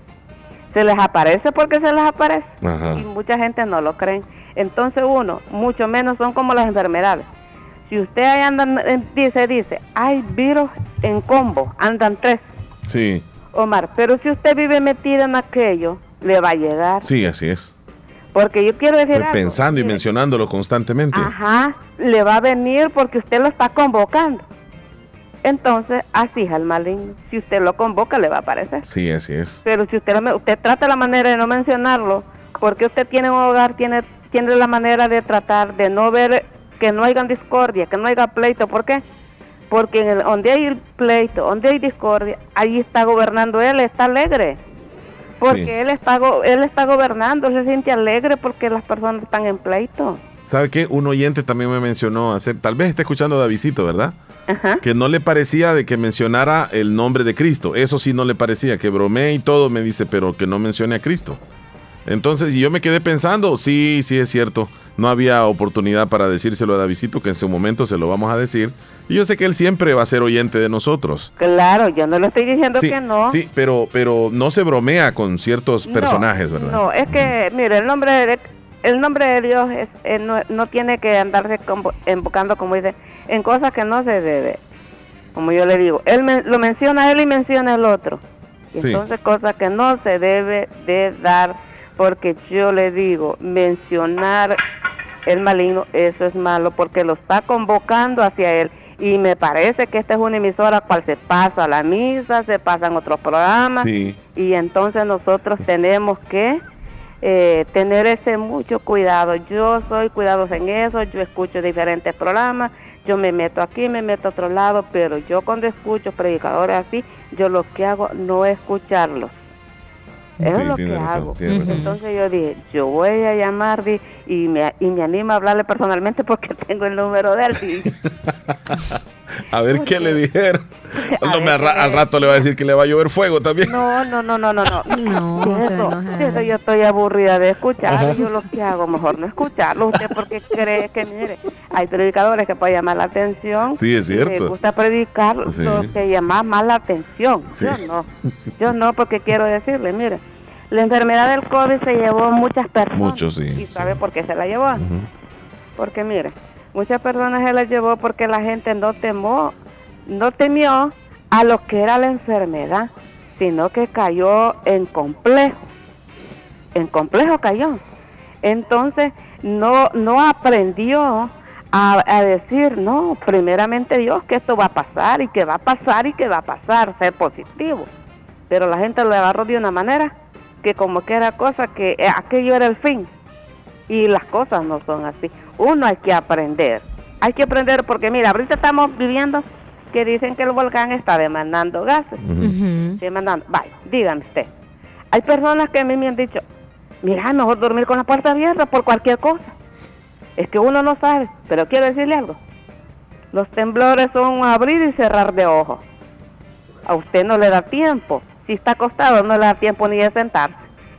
Se les aparece porque se les aparece. Ajá. Y mucha gente no lo cree. Entonces uno, mucho menos son como las enfermedades. Si usted ahí anda, eh, dice, dice, hay virus en combo, andan tres, Sí, Omar, pero si usted vive metido en aquello, le va a llegar. sí, así es. Porque yo quiero decir Estoy algo. pensando y Mire, mencionándolo constantemente. Ajá, le va a venir porque usted lo está convocando. Entonces, así es el maligno. Si usted lo convoca, le va a aparecer. Sí, así es. Pero si usted, lo- usted trata la manera de no mencionarlo, porque usted tiene un hogar, tiene, tiene la manera de tratar de no ver, que no haya discordia, que no haya pleito. ¿Por qué? Porque en el, donde hay pleito, donde hay discordia, ahí está gobernando él, está alegre. Porque Sí. él, está, go- él está gobernando, se siente alegre porque las personas están en pleito. ¿Sabe qué? Un oyente también me mencionó hacer, tal vez esté escuchando a Davidito, ¿verdad? Ajá. Que no le parecía de que mencionara el nombre de Cristo. Eso sí no le parecía, que bromeé y todo, me dice, pero que no mencione a Cristo. Entonces, y yo me quedé pensando, sí, sí es cierto, no había oportunidad para decírselo a Davidito, que en su momento se lo vamos a decir. Y yo sé que él siempre va a ser oyente de nosotros. Claro, yo no le estoy diciendo Sí, que no. sí, pero, pero no se bromea con ciertos No, personajes, ¿verdad? No, es que, mire, el nombre de, el nombre de Dios es, eh, no, no tiene que andarse convo- invocando, como dice, en cosas que no se debe. Como yo le digo, él me- lo menciona él y menciona el otro. Y Sí. entonces cosas que no se debe de dar, porque yo le digo, mencionar el maligno, eso es malo, porque lo está convocando hacia él. Y me parece que esta es una emisora cual se pasa la misa, se pasan otros programas. Sí. Y entonces nosotros tenemos que eh, tener ese mucho cuidado. Yo soy cuidadosa en eso, yo escucho diferentes programas, yo me meto aquí, me meto a otro lado, pero yo cuando escucho predicadores así, yo lo que hago no es escucharlos. Eso Sí, es lo tiene que razón, hago. tiene razón. Entonces yo dije, yo voy a llamar di, y, me, y me animo a hablarle personalmente porque tengo el número de él. Y, A ver qué le dijeron. A No, me ver al, ra- qué al le- rato le va a decir que le va a llover fuego también. no, no, no, no, no, no. No, se eso, enoja. eso yo estoy aburrida de escuchar. Ajá. Yo lo que hago, mejor no escucharlo. Usted porque cree que, mire, hay predicadores que pueden llamar la atención. Sí, es y Me cierto. gusta predicar Sí. lo que llama más la atención. Sí. Yo no. Yo no, porque quiero decirle, mire, la enfermedad del COVID se llevó muchas personas. Muchos, sí. ¿Y sabe por qué se la llevó? Porque mire, muchas personas se la llevó porque la gente no temó, no temió a lo que era la enfermedad, sino que cayó en complejo. En complejo cayó. Entonces no, no aprendió a, a decir, no, primeramente Dios, que esto va a pasar y que va a pasar y que va a pasar, ser positivo. Pero la gente lo agarró de una manera que como que era cosa que eh, aquello era el fin. Y las cosas no son así. Uno hay que aprender. Hay que aprender porque, mira, ahorita estamos viviendo que dicen que el volcán está demandando gases. Ujú. Demandando. Vaya, dígame usted. Hay personas que a mí me han dicho, mira, es mejor dormir con la puerta abierta por cualquier cosa. Es que uno no sabe, pero quiero decirle algo. Los temblores son un abrir y cerrar de ojos. A usted no le da tiempo. Si está acostado, no le da tiempo ni de sentarse.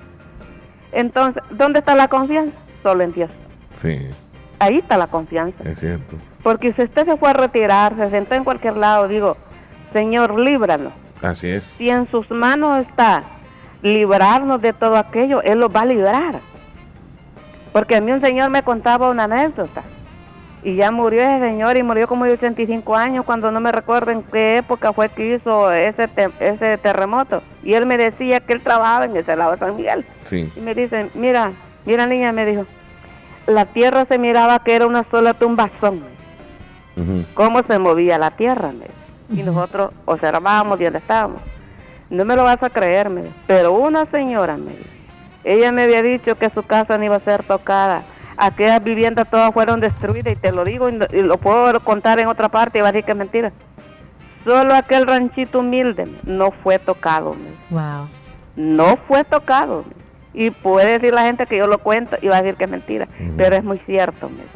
Entonces, ¿dónde está la confianza? Solo en Dios. Sí, Ahí está la confianza. es cierto. Porque si usted se fue a retirar, se sentó en cualquier lado, digo, Señor, líbranos. Así es. Si en sus manos está librarnos de todo aquello, Él los va a librar. Porque a mí un señor me contaba una anécdota. Y ya murió ese señor y murió como de ochenta y cinco años, cuando no me recuerdo en qué época fue que hizo ese, te- ese terremoto. Y él me decía que él trabajaba en ese lado de San Miguel. Sí. Y me dice, mira, mira niña, me dijo, la tierra se miraba que era una sola tumbazón. Ujú. Cómo se movía la tierra, me dijo. Y nosotros observábamos de dónde estábamos. No me lo vas a creer, me dijo. Pero una señora, me dijo, ella me había dicho que su casa no iba a ser tocada. Aquellas viviendas todas fueron destruidas, y te lo digo, y, no- y lo puedo contar en otra parte y va a decir que es mentira. Solo aquel ranchito humilde no fue tocado, me dijo. Wow. No fue tocado. Y puede decir la gente que yo lo cuento y va a decir que es mentira, pero es muy cierto. me dijo.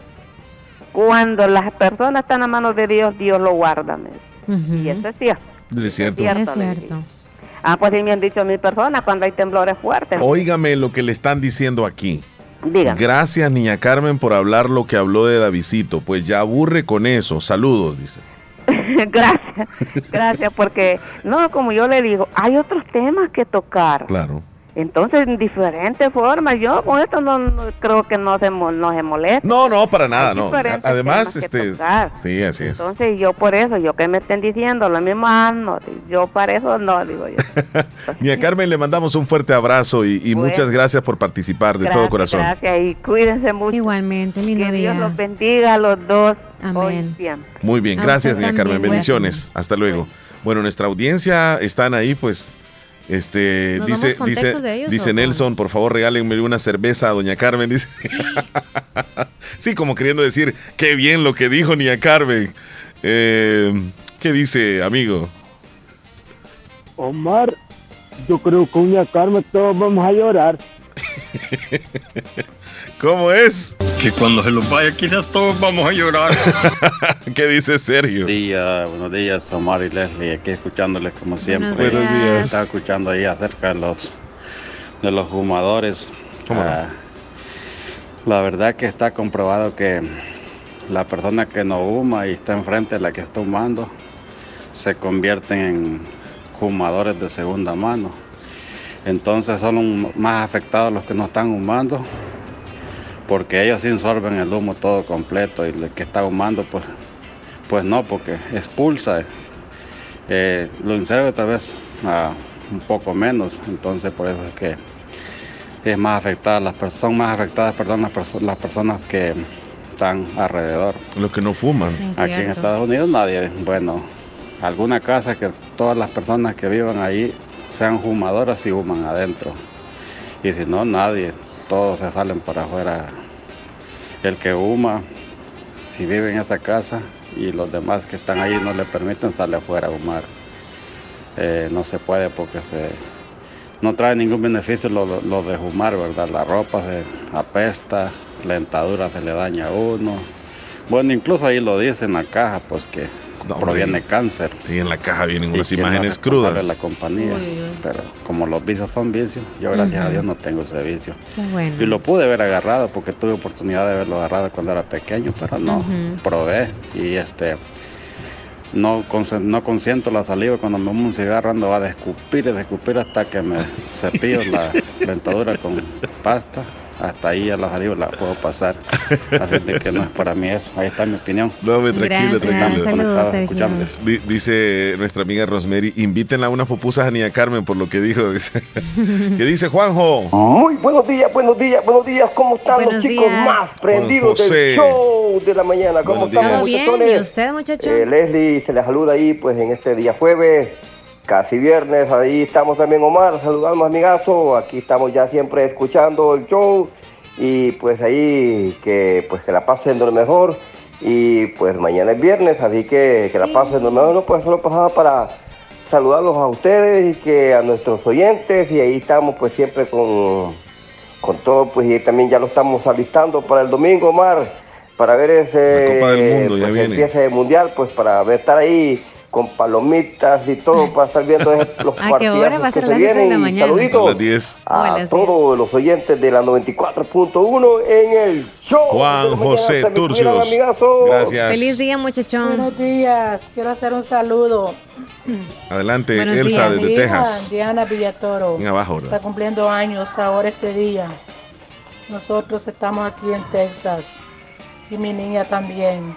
Cuando las personas están a manos de Dios, Dios lo guarda. me dijo. Y eso es cierto. Es cierto. Es le cierto. digo. Ah, pues sí me han dicho a mi persona cuando hay temblores fuertes. Óigame lo que le están diciendo aquí. Dígame. Gracias, niña Carmen, por hablar lo que habló de Davidcito. Pues ya aburre con eso. Saludos, dice. Gracias, gracias, porque, no, como yo le digo, hay otros temas que tocar. Claro. Entonces, en diferentes formas, yo con esto no, no creo que no se, mo- no se moleste. No, no, para nada, Hay no. diferentes Además, temas que este. tocar. Sí, así es. Entonces, yo por eso, yo que me estén diciendo lo mismo, ah, no, yo para eso no, digo yo. Niña Carmen, le mandamos un fuerte abrazo y, y Bueno. muchas gracias por participar de todo Gracias, corazón. Gracias, y cuídense mucho. Igualmente, lindo Que día. Dios los bendiga a los dos. Amén. Hoy siempre. Muy bien, A gracias, usted niña Carmen. también, Bendiciones. Hasta luego. Bueno, nuestra audiencia están ahí, pues. Este ¿Nos dice, damos dice, contextos de ellos dice o Nelson, por favor regálenme una cerveza a doña Carmen, dice. Sí, como queriendo decir, qué bien lo que dijo niña Carmen. Eh, ¿Qué dice, amigo? Omar, yo creo que con doña Carmen todos vamos a llorar. ¿Cómo es? Que cuando se los vaya quizás todos vamos a llorar. ¿Qué dice Sergio? Buenos días, buenos días, Omar y Leslie, aquí escuchándoles como siempre. Buenos días. Buenos días. Estaba escuchando ahí acerca de los, de los fumadores. ¿Cómo no? Ah, la verdad que está comprobado que la persona que no fuma y está enfrente de la que está fumando se convierten en fumadores de segunda mano. Entonces son más afectados los que no están fumando, porque ellos sí absorben el humo todo completo, y el que está fumando pues, pues no, porque expulsa, eh, lo inserve tal vez uh, un poco menos. Entonces por eso es que es más afectada, las personas, son más afectadas perdón, las, perso las personas que, están alrededor. Los que no fuman. Aquí en Estados Unidos nadie, bueno, alguna casa que todas las personas que vivan ahí sean fumadoras y fuman adentro. Y si no, nadie, todos se salen para afuera. El que fuma, si vive en esa casa y los demás que están ahí no le permiten, sale afuera a fumar. Eh, no se puede porque se no trae ningún beneficio lo, lo, lo de fumar, ¿verdad? La ropa se apesta, la dentadura se le daña a uno. Bueno, incluso ahí lo dice en la caja, pues que no, proviene cáncer. Y en la caja vienen unas imágenes crudas de la compañía. Uy, uy. Pero como los vicios son vicios, yo gracias uh-huh. a Dios no tengo ese vicio. Qué bueno. Y lo pude haber agarrado porque tuve oportunidad de haberlo agarrado cuando era pequeño, pero no, uh-huh. probé y este... No, no consiento la saliva cuando me fumo un cigarro, ando a escupir y de escupir hasta que me cepillo la dentadura con pasta. Hasta ahí a la saliva la puedo pasar. Así de que no es para mí eso. Ahí está mi opinión. No, me tranquilo, tranquilo. Saludos, dice nuestra amiga Rosemary, invítenla a unas pupusas a Niña Carmen por lo que dijo. Dice. ¿Qué dice Juanjo? Muy buenos días, buenos días, buenos días. ¿Cómo están buenos los chicos días. Más prendidos del show de la mañana? ¿Cómo buenos estamos, muchachones? Bien, ¿y usted, muchacho? Eh, Leslie, se les saluda ahí pues en este día jueves. Casi viernes, ahí estamos también Omar, saludamos amigazo, aquí estamos ya siempre escuchando el show y pues ahí que pues que la pasen de lo mejor y pues mañana es viernes, así que que sí. la pasen de lo mejor, no, pues solo pasaba para saludarlos a ustedes y que a nuestros oyentes y ahí estamos pues siempre con, con todo, pues y también ya lo estamos alistando para el domingo Omar, para ver ese la Copa del Mundo, pues, ya viene. Empieza el mundial, pues para ver estar ahí con palomitas y todo para estar viendo los partidos que se vienen. Y saluditos a, a todos los oyentes de la noventa y cuatro punto uno en el show. Juan José Turcios. Gracias. Feliz día, muchachón. Buenos días. Quiero hacer un saludo. Adelante, Buenos Elsa, días. desde Texas. Hija, Diana Villatoro. En abajo, está cumpliendo años ahora este día. Nosotros estamos aquí en Texas. Y mi niña también.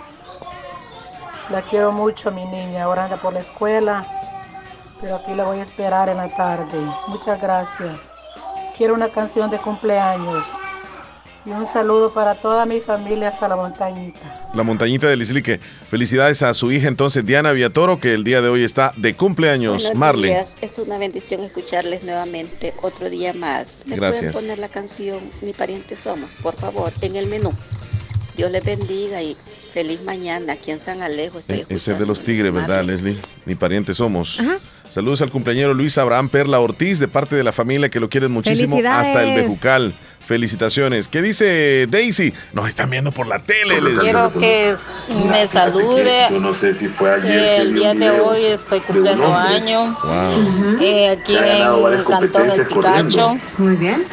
La quiero mucho, mi niña. Ahora anda por la escuela, pero aquí la voy a esperar en la tarde. Muchas gracias. Quiero una canción de cumpleaños. Y un saludo para toda mi familia hasta la montañita. La montañita de Lislique. Felicidades a su hija entonces, Diana Villatoro, que el día de hoy está de cumpleaños. Buenos Marley. días. Es una bendición escucharles nuevamente otro día más. ¿Me Gracias. pueden poner la canción Ni Parientes Somos, por favor, en el menú? Dios les bendiga y feliz mañana aquí en San Alejo. Estoy eh, ese es de los Tigres, ¿verdad, Leslie? Ni parientes somos. Ajá. Saludos al cumpleañero Luis Abraham Perla Ortiz, de parte de la familia que lo quieren muchísimo, hasta el Bejucal. Felicitaciones. ¿Qué dice Daisy? Nos están viendo por la tele. Les quiero que me salude. Yo no sé si fue ayer. Eh, el día de hoy estoy cumpliendo año. Wow. Eh, aquí en el Cantón El Picacho. Muy bien.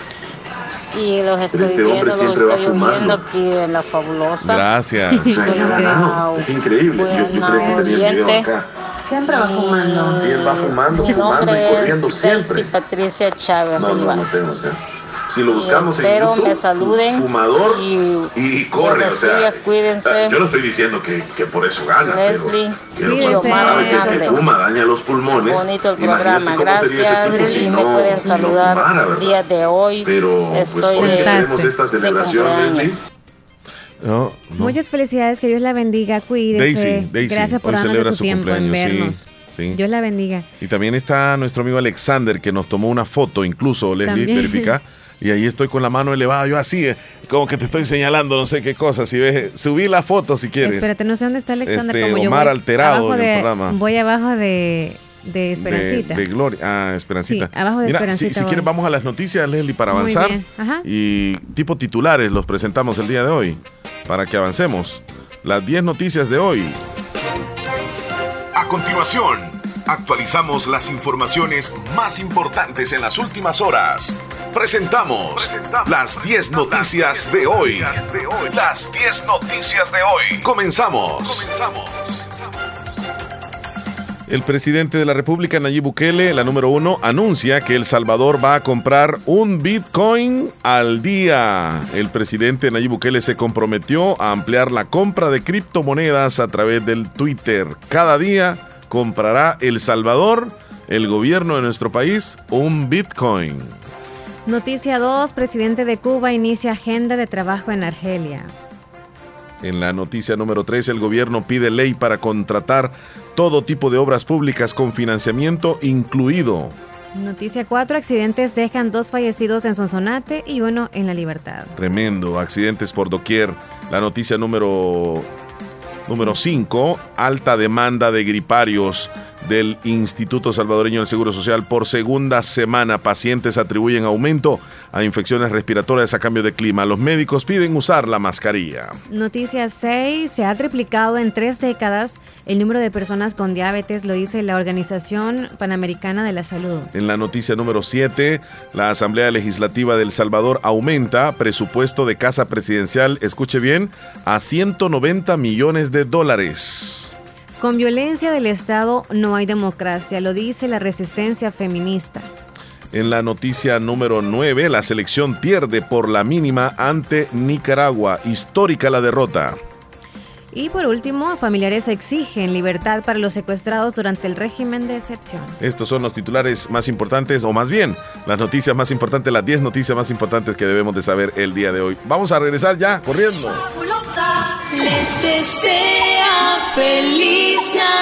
Y los estoy este viendo, los estoy oyendo aquí en La Fabulosa. Gracias. Wow. Es increíble. Buena oyente. Siempre va fumando. Sí, él va fumando, Mi fumando y corriendo es siempre. Delcy Patricia Chávez no, Rivas. No, no, no, no. Si lo buscamos y espero en YouTube, me saluden fumador y, y corre, o sea, cuídense. Yo no estoy diciendo que, que por eso gana, Leslie, pero quiero que sabe que el que fuma daña los pulmones. Bonito el programa, gracias. Y me pueden saludar el día de hoy. Pero estoy pues, de, tenemos esta celebración, Leslie. No, no. Muchas felicidades, que Dios la bendiga, cuídese. Daisy, Daisy, gracias por darnos su, su tiempo en vernos. Sí. Sí. Dios la bendiga. Y también está nuestro amigo Alexander, que nos tomó una foto, incluso, Leslie, también. verifica. Y ahí estoy con la mano elevada, yo así, eh, como que te estoy señalando no sé qué cosa. Si ves, subí la foto si quieres. Espérate, no sé dónde está Alexander. Este, como yo Omar voy alterado en de, el programa. Voy abajo de, de Esperancita. De, de Gloria. Ah, Esperancita. Sí, abajo de Mira, Esperancita. Si, si quieres, vamos a las noticias, Leslie, para Muy avanzar. bien. Ajá. Y tipo titulares los presentamos el día de hoy, para que avancemos. Las diez noticias de hoy. A continuación, actualizamos las informaciones más importantes en las últimas horas. Presentamos, Presentamos las diez noticias de hoy. Las diez noticias de hoy. Comenzamos. Comenzamos. El presidente de la República, Nayib Bukele, la número uno, anuncia que El Salvador va a comprar un Bitcoin al día. El presidente Nayib Bukele se comprometió a ampliar la compra de criptomonedas a través del Twitter. Cada día comprará El Salvador, el gobierno de nuestro país, un Bitcoin. Noticia dos, presidente de Cuba inicia agenda de trabajo en Argelia. En la noticia número tres, el gobierno pide ley para contratar todo tipo de obras públicas con financiamiento incluido. Noticia cuatro, accidentes dejan dos fallecidos en Sonsonate y uno en La Libertad. Tremendo, accidentes por doquier. La noticia número número cinco, alta demanda de griparios del Instituto Salvadoreño del Seguro Social por segunda semana. Pacientes atribuyen aumento a infecciones respiratorias a cambio de clima. Los médicos piden usar la mascarilla. Noticia seis. Se ha triplicado en tres décadas el número de personas con diabetes, lo dice la Organización Panamericana de la Salud. En la noticia número siete, la Asamblea Legislativa de El Salvador aumenta presupuesto de casa presidencial, escuche bien, a ciento noventa millones de dólares. Con violencia del Estado no hay democracia, lo dice la resistencia feminista. En la noticia número nueve, la selección pierde por la mínima ante Nicaragua. Histórica la derrota. Y por último, familiares exigen libertad para los secuestrados durante el régimen de excepción. Estos son los titulares más importantes, o más bien, las noticias más importantes, las diez noticias más importantes que debemos de saber el día de hoy. Vamos a regresar ya, corriendo. Les desea feliz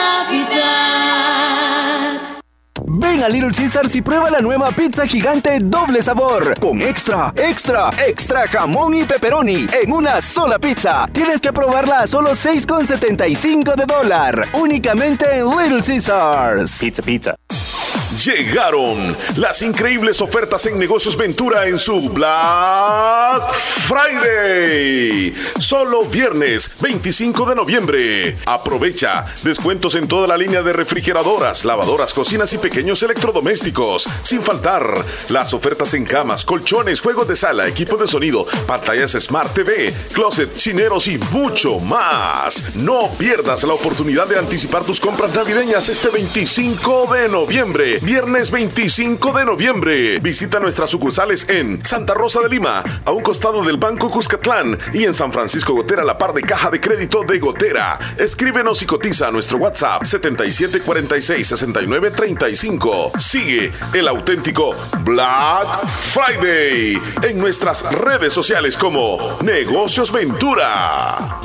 Navidad. Ven a Little Caesars y prueba la nueva pizza gigante doble sabor con extra, extra, extra jamón y pepperoni en una sola pizza. Tienes que probarla a solo seis con setenta y cinco de dólar, únicamente en Little Caesars. Pizza, pizza. Llegaron las increíbles ofertas en Negocios Ventura en su Black Friday. Solo viernes veinticinco de noviembre. Aprovecha descuentos en toda la línea de refrigeradoras, lavadoras, cocinas y pequeños electrodomésticos. Sin faltar las ofertas en camas, colchones, juegos de sala, equipo de sonido, pantallas Smart T V, closet, chineros y mucho más. No pierdas la oportunidad de anticipar tus compras navideñas este veinticinco de noviembre. Viernes veinticinco de noviembre. Visita nuestras sucursales en Santa Rosa de Lima, a un costado del Banco Cuscatlán, y en San Francisco Gotera, a la par de Caja de Crédito de Gotera. Escríbenos y cotiza a nuestro WhatsApp setenta y siete cuarenta y seis sesenta y nueve treinta y cinco. Sigue el auténtico Black Friday en nuestras redes sociales como Negocios Ventura.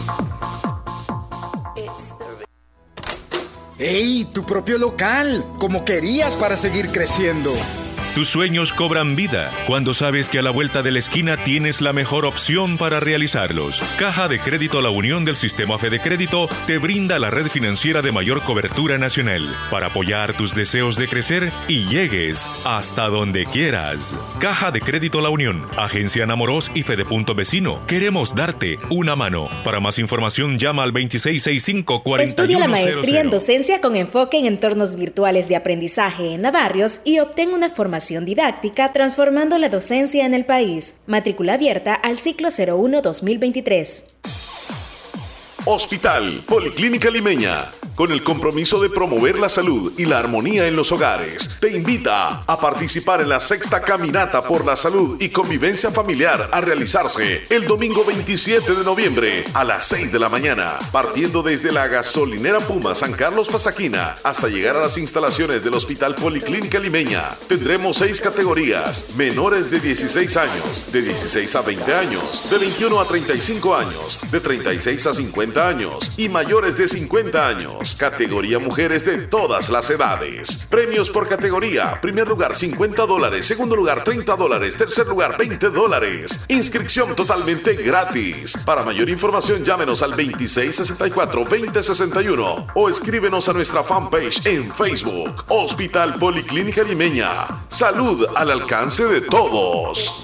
¡Ey! Tu propio local, como querías para seguir creciendo. Tus sueños cobran vida cuando sabes que a la vuelta de la esquina tienes la mejor opción para realizarlos. Caja de Crédito La Unión del Sistema Fede Crédito te brinda la red financiera de mayor cobertura nacional para apoyar tus deseos de crecer y llegues hasta donde quieras. Caja de Crédito La Unión, Agencia Namoros y Fedepunto Vecino. Queremos darte una mano. Para más información llama al veintiséis sesenta y cinco cuarenta y uno cero cero. Estudia la maestría en docencia con enfoque en entornos virtuales de aprendizaje en Navarrios y obtén una formación didáctica transformando la docencia en el país. Matrícula abierta al ciclo cero uno dos mil veintitrés. Hospital Policlínica Limeña, con el compromiso de promover la salud y la armonía en los hogares, te invita a participar en la sexta caminata por la salud y convivencia familiar a realizarse el domingo veintisiete de noviembre a las seis de la mañana, partiendo desde la gasolinera Puma San Carlos Pasaquina hasta llegar a las instalaciones del Hospital Policlínica Limeña. Tendremos seis categorías: menores de dieciséis años, de dieciséis a veinte años, de veintiuno a treinta y cinco años, de treinta y seis a cincuenta años y mayores de cincuenta años. Categoría mujeres de todas las edades. Premios por categoría: primer lugar cincuenta dólares, segundo lugar treinta dólares, tercer lugar veinte dólares. Inscripción totalmente gratis. Para mayor información llámenos al veintiséis sesenta y cuatro veinte sesenta y uno o escríbenos a nuestra fanpage en Facebook. Hospital Policlínica Limeña. Salud al alcance de todos.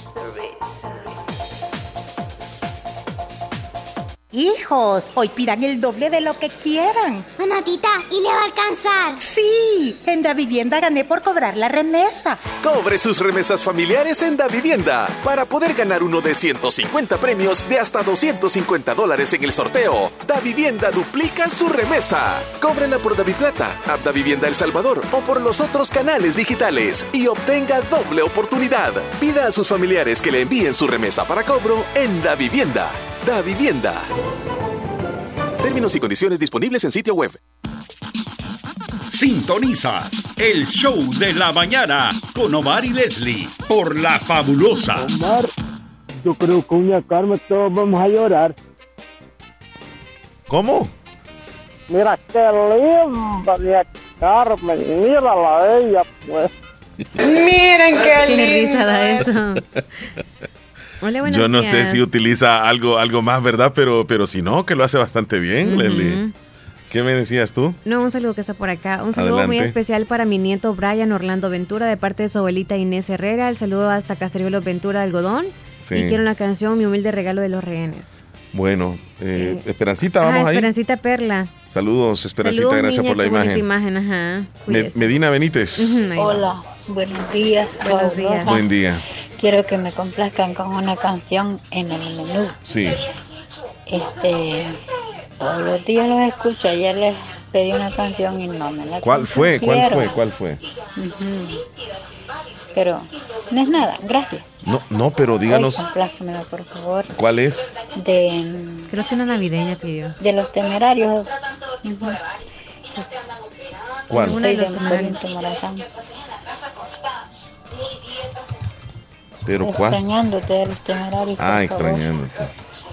Hijos, hoy pidan el doble de lo que quieran. Mamá, tita, ¿y le va a alcanzar? Sí, en Davivienda gané por cobrar la remesa. Cobre sus remesas familiares en Davivienda para poder ganar uno de ciento cincuenta premios de hasta doscientos cincuenta dólares en el sorteo. Davivienda duplica su remesa. Cóbrela por Daviplata, App Davivienda El Salvador o por los otros canales digitales y obtenga doble oportunidad. Pida a sus familiares que le envíen su remesa para cobro en Davivienda. Davivienda. Términos y condiciones disponibles en sitio web. Sintonizas el show de la mañana con Omar y Leslie por La Fabulosa. Omar, yo creo que con Carmen todos vamos a llorar. ¿Cómo? Mira qué linda, mira Carmen, mírala a ella, pues. Miren qué risa da eso. Hola, buenos Yo no días. sé si utiliza algo, algo más, ¿verdad? Pero, pero si no, que lo hace bastante bien, Ujú. Leslie. ¿Qué me decías tú? No, un saludo que está por acá. Un saludo Adelante. muy especial para mi nieto Brian Orlando Ventura de parte de su abuelita Inés Herrera. El saludo hasta Caserío Ventura de Algodón. Sí. Y quiero una canción, Mi humilde regalo de los rehenes. Bueno, eh, Esperancita, vamos Ah, ahí. Esperancita Perla. Saludos, Esperancita, Saludos, gracias niña, por la qué bonita imagen. imagen, ajá. Me- Cuídese. Medina Benítez. Ujú, ahí Hola, vamos. buenos días. Buenos días. Buen día. Quiero que me complazcan con una canción en el menú. Sí. Este, todos los días los escucho. Ayer les pedí una canción y no me la ¿Cuál fue? ¿Cuál consintieron. fue? ¿Cuál fue? Ujú. Pero no es nada, gracias. No, no, pero díganos Ay, complázcamela, por favor. cuál es. De, Creo que una navideña pidió. de los temerarios. Ujú. ¿Cuál? Soy Una de los de temerarios. Corinto Morazán. Pero cuál. Extrañándote de los temerarios. Ah, por favor. extrañándote.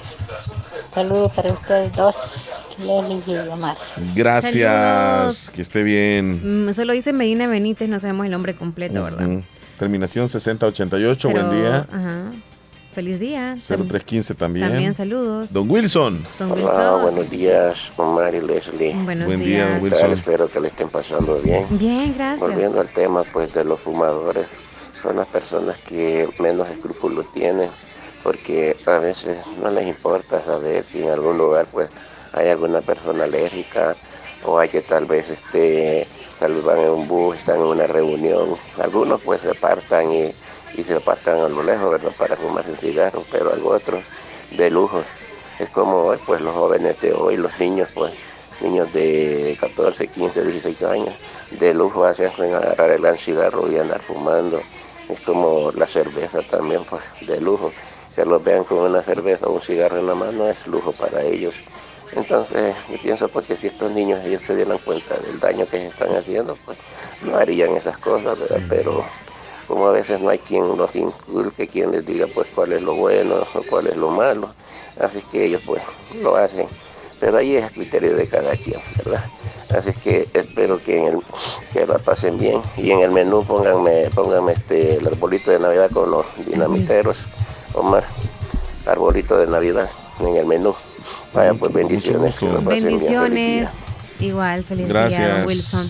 Saludos para ustedes dos, Leslie y Omar. Gracias. Saludos. Que esté bien. Mm, solo dice Medina Benítez, no sabemos el nombre completo, ¿verdad? Ujú. Terminación sesenta ochenta y ocho, Pero, buen día. Ajá. Feliz día. cero tres quince también. También saludos. Don Wilson. Don Hola, Wilson. buenos días, Omar y Leslie. Buenos Buen día, días. don ¿Qué tal? Wilson. Espero que le estén pasando bien. Bien, gracias. Volviendo al tema pues de los fumadores, son las personas que menos escrúpulos tienen, porque a veces no les importa saber si en algún lugar pues hay alguna persona alérgica o hay que tal vez este tal vez van en un bus, están en una reunión. Algunos pues se apartan y, y se apartan a lo lejos, ¿verdad?, para fumarse un cigarro, pero hay otros de lujo. Es como hoy pues los jóvenes de hoy, los niños pues niños de catorce, quince, dieciséis años, de lujo se hacen agarrar el gran cigarro y andar fumando. Es como la cerveza también, pues, de lujo. Que los vean con una cerveza o un cigarro en la mano es lujo para ellos. Entonces, yo pienso pues que si estos niños ellos se dieran cuenta del daño que se están haciendo, pues no harían esas cosas, ¿verdad? Pero como a veces no hay quien los inculque, quien les diga pues cuál es lo bueno o cuál es lo malo, así es que ellos pues lo hacen. Pero ahí es a criterio de cada quien, ¿verdad? Así es que espero que, en el, que la pasen bien. Y en el menú pónganme, pónganme este, el arbolito de Navidad con los dinamiteros. Omar, arbolito de Navidad en el menú. Vaya, pues bendiciones. Que la pasen bien. Feliz Bendiciones. día. Igual, feliz día, don Gracias. Wilson.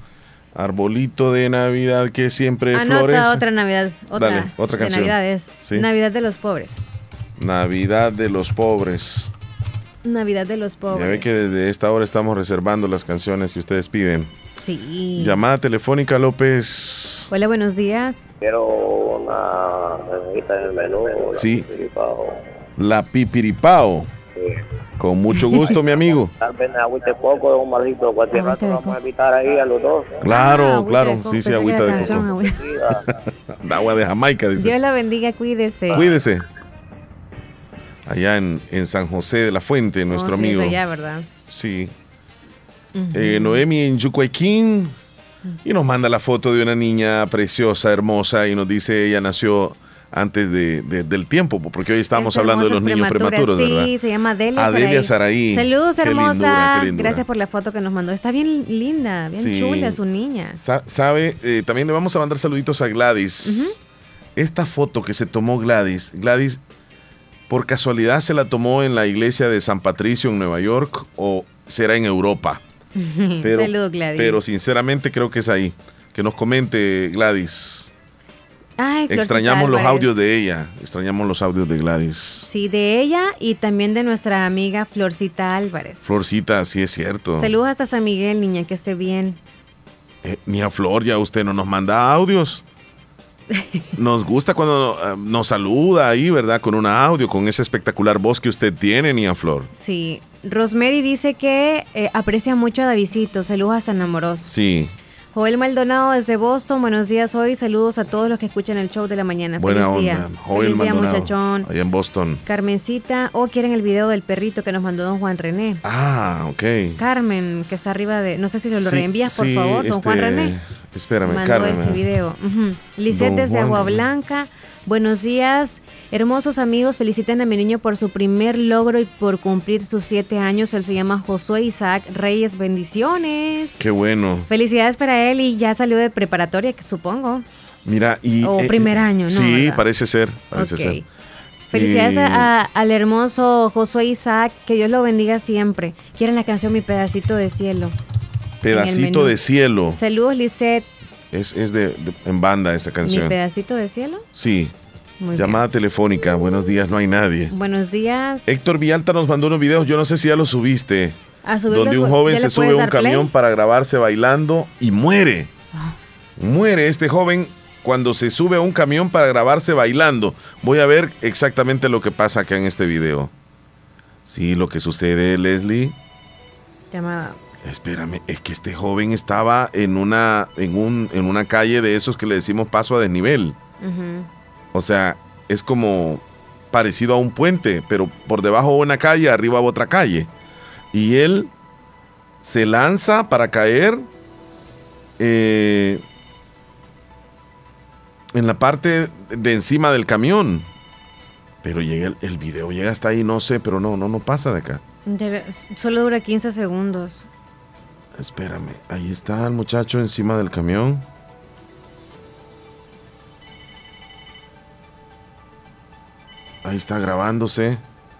Arbolito de Navidad que siempre Anota florece. otra Navidad. Otra, Dale, otra de canción. Navidad es Sí. Navidad de los pobres. Navidad de los pobres. Navidad de los pobres. Ya ve que desde esta hora estamos reservando las canciones que ustedes piden. Sí. Llamada telefónica, López. Hola, buenos días. Quiero una cervecita en el menú. una Sí. pipiripao. La Pipiripao. Sí. Con mucho gusto, mi amigo. Tal vez me agüite poco, un maldito. Cualquier rato vamos a invitar ahí a los dos. Claro, Ah, agüita claro. de coco, Sí, sí, pensé que agüita era de canción, coco. agüita. De agua de Jamaica, dice. Dios la bendiga, cuídese. Cuídese. Allá en, en San José de la Fuente, nuestro Oh, sí, es amigo. allá, ¿verdad? Sí. Ujú. Eh, Noemi en Yucuayquín. Y nos manda la foto de una niña preciosa, hermosa. Y nos dice ella nació antes de, de- del tiempo. Porque hoy estamos Es hablando de los hermosas niños prematuros, Sí, ¿verdad? se llama Adelia, Adelia Saraí. Saludos, Qué hermosa. lindura, qué lindura. Gracias por la foto que nos mandó. Está bien linda, bien Sí. chula su niña. Sa- ¿Sabe? Eh, también le vamos a mandar saluditos a Gladys. Esta foto que se tomó Gladys, Gladys, ¿por casualidad se la tomó en la iglesia de San Patricio en Nueva York o será en Europa? Pero, Saludos, Gladys. pero sinceramente creo que es ahí. Que nos comente Gladys. Ay, Florcita Extrañamos los Álvarez. audios de ella. Extrañamos los audios de Gladys. Sí, de ella y también de nuestra amiga Florcita Álvarez. Florcita, sí es cierto. Saludos hasta San Miguel, niña, que esté bien. Eh, ni a Flor, ya usted no nos manda audios. Nos gusta cuando eh, nos saluda ahí, ¿verdad? Con un audio, con esa espectacular voz que usted tiene, Nia Flor. Sí, Rosemary dice que eh, aprecia mucho a Davidcito. Saludos hasta Enamoroso. Sí. Joel Maldonado desde Boston, buenos días hoy. Saludos a todos los que escuchan el show de la mañana. Buena Feliz día. onda. Joel Feliz día, Maldonado, muchachón. allá en Boston. Carmencita, o quieren el video del perrito que nos mandó don Juan René. Ah, ok. Carmen, que está arriba de... No sé si lo Sí, reenvías, por sí, favor, don este, Juan René. Espérame, mandó Carmen. ese video. Uh-huh. Lisette Don desde Juan. Agua Blanca. Buenos días, hermosos amigos. Feliciten a mi niño por su primer logro y por cumplir sus siete años. Él se llama Josué Isaac Reyes. Bendiciones. Qué bueno. Felicidades para él y ya salió de preparatoria, que supongo. Mira, y... O eh, primer año, ¿no? Sí, ¿verdad? parece ser, parece Ok. ser. Felicidades Y- a- a- al hermoso Josué Isaac. Que Dios lo bendiga siempre. Quieren la canción Mi Pedacito de Cielo. Pedacito menú. de cielo. Saludos, Lisette. Es, es de, de- en banda esa ¿Mi canción. pedacito de cielo? Sí. Muy Llamada telefónica. Buenos días, no hay nadie. Buenos días. Héctor Villalta nos mandó unos videos, yo no sé si ya los subiste, A subirlos, donde un ¿ya joven le se sube puedes a un dar play? camión para grabarse bailando y muere. Muere este joven cuando se sube a un camión para grabarse bailando. Voy a ver exactamente lo que pasa acá en este video. Sí, lo que sucede, Leslie. Llamada. Espérame, es que este joven estaba en una, en un, en una calle de esos que le decimos paso a desnivel. Ujú. O sea, es como parecido a un puente, pero por debajo va una calle, arriba va otra calle. Y él se lanza para caer eh, en la parte de encima del camión. Pero llega el, el video llega hasta ahí, no sé, pero no, no, no pasa de acá. Ya- Solo dura quince segundos. Espérame, ahí está el muchacho encima del camión. Ahí está grabándose.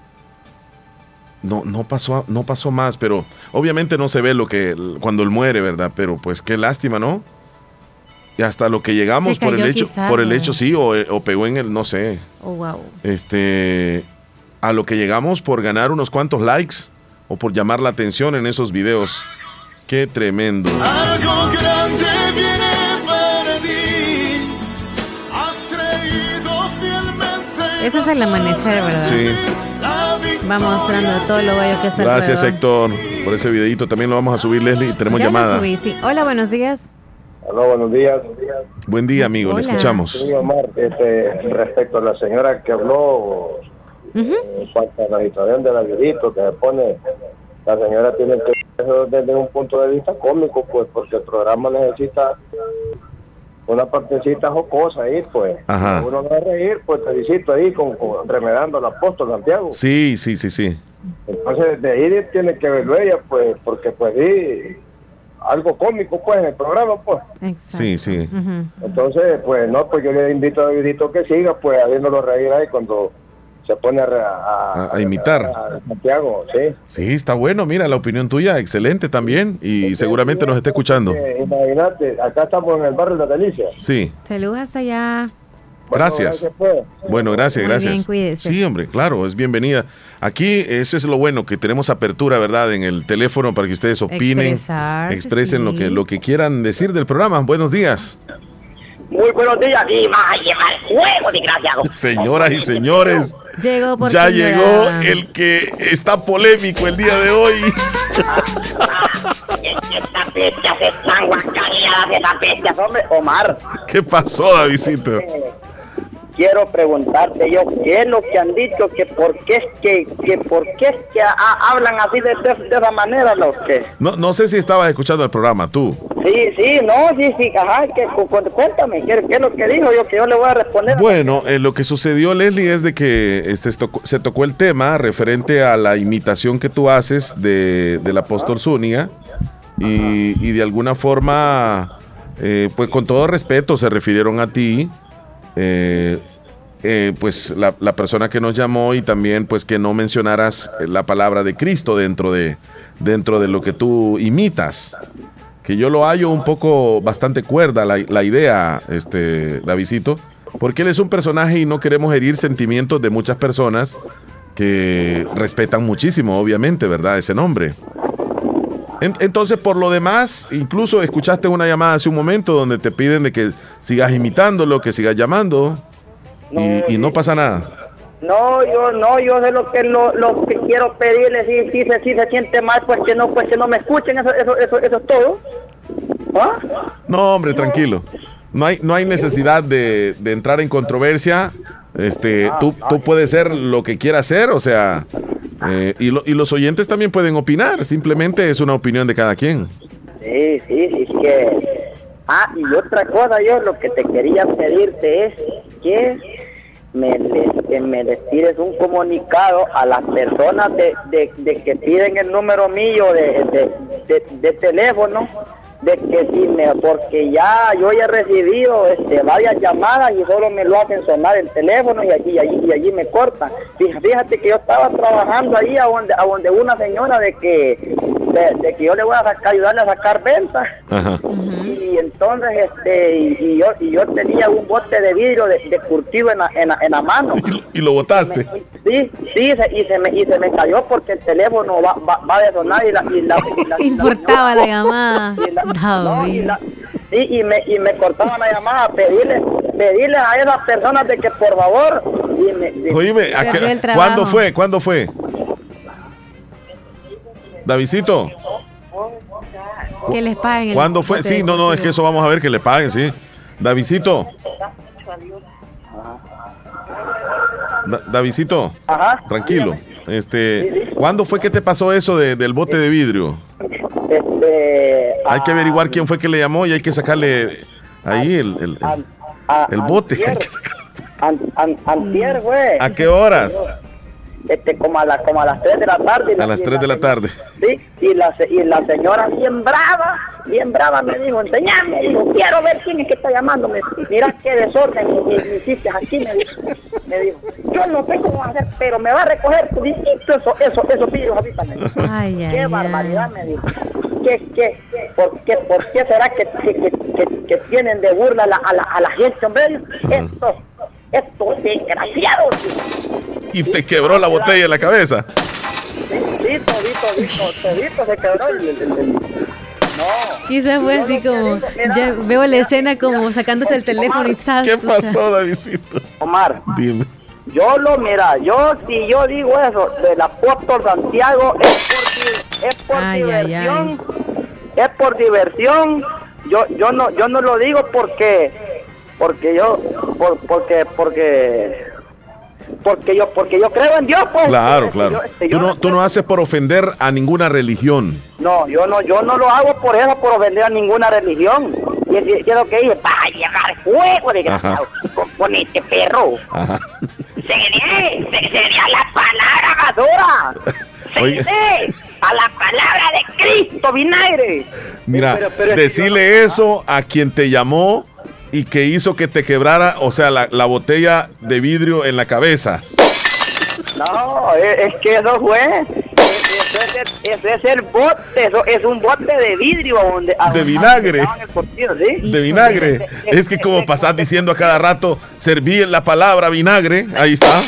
No, no pasó, a- no pasó más, pero obviamente no se ve lo que cuando él muere, ¿verdad? Pero pues qué lástima, ¿no? Y hasta lo que llegamos Se por el cayó hecho, quizás, por el ¿no? hecho sí, o, o pegó en el, no sé. Oh, wow. Este, a lo que llegamos por ganar unos cuantos likes o por llamar la atención en esos videos. Qué tremendo. Algo grande viene para ti. Has creído fielmente. Ese es el amanecer, ¿verdad? Sí. Va mostrando todo lo bello que es Gracias, alrededor. Héctor, por ese videito. También lo vamos a subir, Leslie. Tenemos Ya lo llamada. subí, sí. Hola, buenos días. Hola, buenos días. Buen día, amigo. Le Hola. escuchamos. Sí, Omar, este, respecto a la señora que habló en cuanto a la situación del aguilito que se pone, la señora tiene que verlo desde un punto de vista cómico, pues, porque el programa necesita una partecita jocosa ahí, pues. Ajá. Uno va a reír, pues, te visito ahí con, con- remedando al apóstol Santiago. Sí, sí, sí, sí. Entonces, de ahí tiene que verlo ella, pues, porque, pues, sí, algo cómico, pues, en el programa, pues. Sí, sí. Entonces, pues, no, pues yo le invito a Davidito que siga, pues, haciéndolo reír ahí cuando se pone a, a, A, a imitar. a Santiago, sí. Sí, está bueno. Mira, la opinión tuya, excelente también. Y seguramente nos está escuchando. Eh, imagínate, acá estamos en el barrio de la Delicia. Sí. Saludos hasta allá. Gracias. gracias, pues. Bueno, gracias, Muy gracias. bien, cuídese. Sí, hombre, claro, es bienvenida. Aquí, ese es lo bueno, que tenemos apertura, ¿verdad? En el teléfono para que ustedes opinen, Expresarse, expresen lo sí. que, lo que quieran decir del programa. Buenos días. Muy buenos días y vas a llevar juego, desgraciado. Señoras y señores, Llegó por ya primera. llegó el que está polémico el día de hoy. Estas bestias están guacareadas, estas bestias, hombre. Omar, ¿Qué pasó, Davidcito? quiero preguntarte yo, ¿qué es lo que han dicho? Que por qué es que, que por qué es que ha- hablan así de, de, de esa manera los que... No, no sé si estabas escuchando el programa, tú. Sí, sí, no, sí, sí, ajá, que, cu- cu- cuéntame, ¿qué, qué es lo que dijo yo? Que yo le voy a responder. Bueno, eh, lo que sucedió, Leslie, es de que este, se tocó- se tocó el tema referente a la imitación que tú haces de, del apóstol Zúñiga y, y de alguna forma, eh, pues con todo respeto se refirieron a ti, eh, eh, pues la, la persona que nos llamó y también pues que no mencionaras la palabra de Cristo dentro de, dentro de lo que tú imitas. Que yo lo hallo un poco bastante cuerda la, la idea, este, Davidcito, porque él es un personaje y no queremos herir sentimientos de muchas personas que respetan muchísimo, obviamente, ¿verdad? Ese nombre. En- entonces, por lo demás, incluso escuchaste una llamada hace un momento donde te piden de que sigas imitándolo, que sigas llamando y, y no pasa nada. No, yo no, yo sé lo que lo, lo que quiero pedirle, si, si, se, si se siente mal, pues que no, pues que no me escuchen, eso, eso, eso, eso es todo. ¿Ah? No, hombre, tranquilo. No hay, no hay necesidad de, de entrar en controversia. Este, tú, tú puedes ser lo que quieras ser, o sea, eh, y, lo- y los oyentes también pueden opinar. Simplemente es una opinión de cada quien. Sí, sí, sí, es que Ah, y otra cosa, yo lo que te quería pedirte es que me les, que me les tires un comunicado a las personas de, de, de que piden el número mío de, de, de, de teléfono, de que si me, porque ya yo ya he recibido este, varias llamadas y solo me lo hacen sonar el teléfono y allí, allí, y allí me cortan. Fíjate, fíjate que yo estaba trabajando ahí a donde, a donde una señora de que de, de que yo le voy a sacar, ayudarle a sacar ventas. Ajá. Y entonces este y, y yo y yo tenía un bote de vidrio de, de curtido en la, en, la, en la mano. ¿Y lo botaste? Sí, sí, se, y se me y se me cayó porque el teléfono va, va, va de sonar y la y la, y la importaba la, la llamada. Y la, no, y la, sí, y me y me cortaban la llamada, pedirle pedirle a esas personas de que por favor y me, de, Oíme, ¿a qué, ¿cuándo fue? ¿Cuándo fue? Davidcito. Que les paguen. ¿Cuándo fue? Sí, no, no, es que eso vamos a ver que le paguen, sí. Davidcito. Da, Davidito, ajá, tranquilo. Este, ¿cuándo fue que te pasó eso de, del bote de vidrio? Este, hay que averiguar quién fue que le llamó y hay que sacarle ahí el, el, el, el bote. Antier, an, an, antier, güey. ¿A qué horas? Este, como a, la, como a las tres de la tarde. A las tres de la tarde. Sí, y la, y la señora bien brava, bien brava me dijo, enseñame, dijo, quiero ver quién es que está llamándome. Mira qué desorden me, me, me hiciste aquí, me dijo. Me dijo, yo no sé cómo hacer, pero me va a recoger tu disquito, eso, eso, esos vidrios ahorita, me dijo. Ay, qué ay, barbaridad, ay. me dijo. ¿Qué, qué, por, qué, ¿Por qué será que, que, que, que, que tienen de burla a la, a la, a la gente, hombre? Estos, estos desgraciados. Y te quebró la botella en la cabeza. Sí, sí, todito, todito, todito se quebró el, el, el, el. No. Y se fue así como, ya veo la escena como sacándose el teléfono y tal. ¿Qué pasó, Davidito? Omar, dime. Yo lo, mira, yo si yo digo eso del apóstol Santiago es por, es por ay, diversión, ay, ay. es por diversión. Yo, yo no, yo no lo digo porque, porque yo, por, porque, porque. Porque yo, porque yo creo en Dios, pues. Claro, este, claro. Yo, este, tú, no, no, tú no haces por ofender a ninguna religión. No, yo no, yo no lo hago por eso, por ofender a ninguna religión. Y es, es lo que dije, para llegar fuego, desgraciado. Con, con este perro. Ajá. Cede, sería la palabra basura. Cede a la palabra de Cristo, vinagre. Mira, pero, pero decirle no, eso a quien te llamó y que hizo que te quebrara, o sea, la, la botella de vidrio en la cabeza. No, es, es que eso fue, eso es, eso es el bote, eso es un bote de vidrio donde, de vinagre, el portillo, ¿sí? De vinagre. De, de, de, es que como pasás diciendo a cada rato, serví la palabra vinagre, ahí está.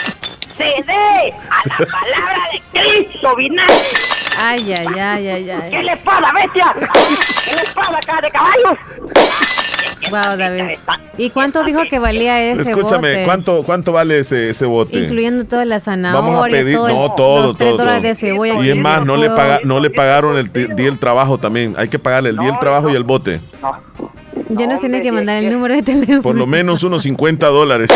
Cede a la palabra de Cristo, vinagre. Ay, ay, ay, ay, ay. ¿Qué le pasa, bestia? ¿Qué le pasa, cara de caballos? Wow, David. ¿Y cuánto dijo que valía ese Escúchame, bote? Escúchame, ¿cuánto, ¿cuánto vale ese, ese bote? Incluyendo toda la zanahoria. Vamos a pedir, todo no, el, todo, los tres todo. dólares de cebolla. Y es más, no le, paga, no le pagaron el día del trabajo también. Hay que pagarle el día del trabajo y el bote. No. Ya nos tiene que mandar el número de teléfono. Por lo menos unos cincuenta dólares.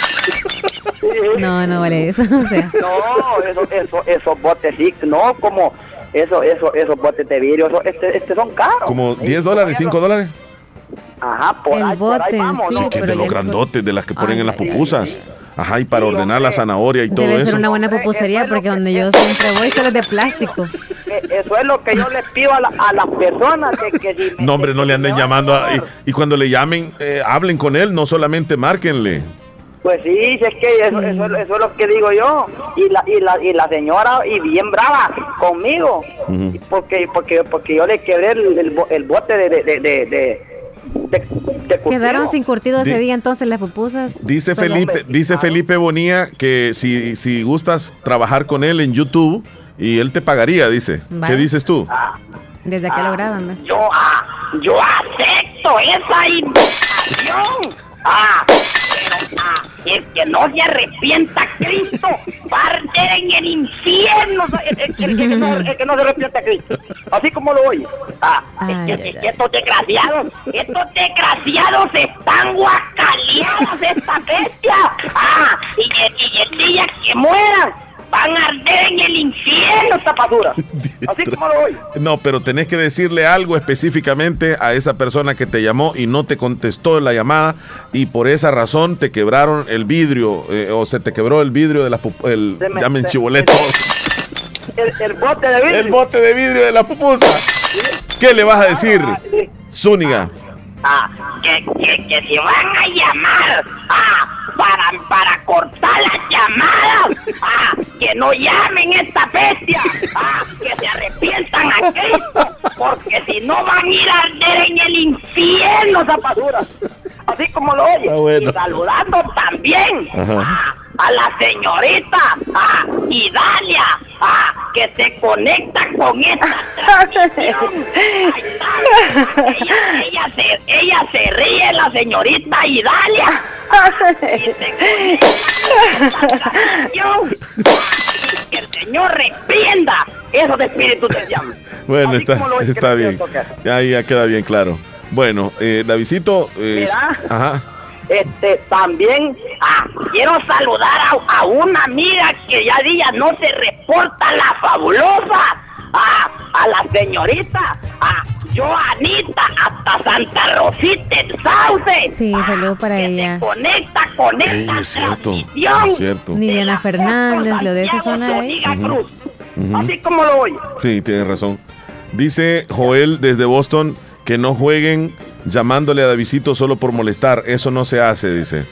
No, no vale eso. O sea. No, eso, eso, esos botes sí, no, como eso, eso, esos botes de vidrio, eso, este, este son caros. Como diez dólares, cinco dólares. Ajá, por el ahí, bote, por ahí vamos, sí, ¿no? Que es de los grandotes, de las que ponen ay, en las ay, pupusas. ay, Ajá, y para sí, ordenar hombre, la zanahoria y todo debe eso. ser una buena pupusería porque donde yo siempre voy solo es de plástico. Eso es lo que yo les pido a, la, a las personas de que si me, no, hombre, no le anden llamando a, y, y cuando le llamen, eh, hablen con él, no solamente márquenle. Pues sí, es que eso, sí. eso, eso es lo que digo yo. Y la y la y la señora y bien brava conmigo, uh-huh. porque porque porque yo le quebré el, el, el bote de de de, de, de, de quedaron sin curtido ese Di, día entonces las pupusas. Dice Felipe, hombre, dice Felipe Bonilla que si si gustas trabajar con él en YouTube y él te pagaría, dice. Vale. ¿Qué dices tú? Ah, Desde aquí ah, lo graban, ¿no? Yo ah, yo acepto esa invitación. Ah, pero ah, el que no se arrepienta Cristo va a arder en el infierno. El, el, el, el, que no, el que no se arrepienta Cristo, así como lo oye. Ah, ay, es que, es que estos desgraciados, estos desgraciados están guacaleados esta bestia. Ah, y el, y el día que mueran van a arder en el infierno esta basura. Así como lo oye. No, pero tenés que decirle algo específicamente a esa persona que te llamó y no te contestó la llamada y por esa razón te quebraron el vidrio eh, o se te quebró el vidrio de la pup- el Se me- ya me se- enchibolé todo. El, el bote de vidrio. El bote de vidrio de la pupusa. ¿Qué le vas a decir, Zúñiga? Ah, que, que, que si van a llamar ah, para, para cortar las llamadas, ah, que no llamen esta bestia, ah, que se arrepientan a Cristo, porque si no van a ir a arder en el infierno, zapatura. Así como lo oye. Ah, bueno. Y saludando también Ajá. a la señorita ah, Idalia, ah, que se conecta con esta transmisión. Ahí está. Ella, ella, se, ella se ríe, la señorita Idalia. Y se conecta con esta transmisión. Y que el Señor reprenda esos espíritus del diablo. Bueno, Así está, como lo oye, está que bien. no quiero tocar. Ahí ya queda bien claro. Bueno, eh, Davidcito. Eh, Mira. ajá. Este, también ah, quiero saludar a, a una amiga que ya día no se reporta, la fabulosa, ah, a la señorita, a Joanita, hasta Santa Rosita, el Sauce. Sí, saludos para ella. Conecta con Ey, esta es cierto. transmisión. Es cierto. Liliana Fernández, lo de esa zona de ahí. Ujú. Ujú. Así como lo oye. Sí, tienes razón. Dice Joel desde Boston que no jueguen llamándole a Davidito solo por molestar. Eso no se hace, dice.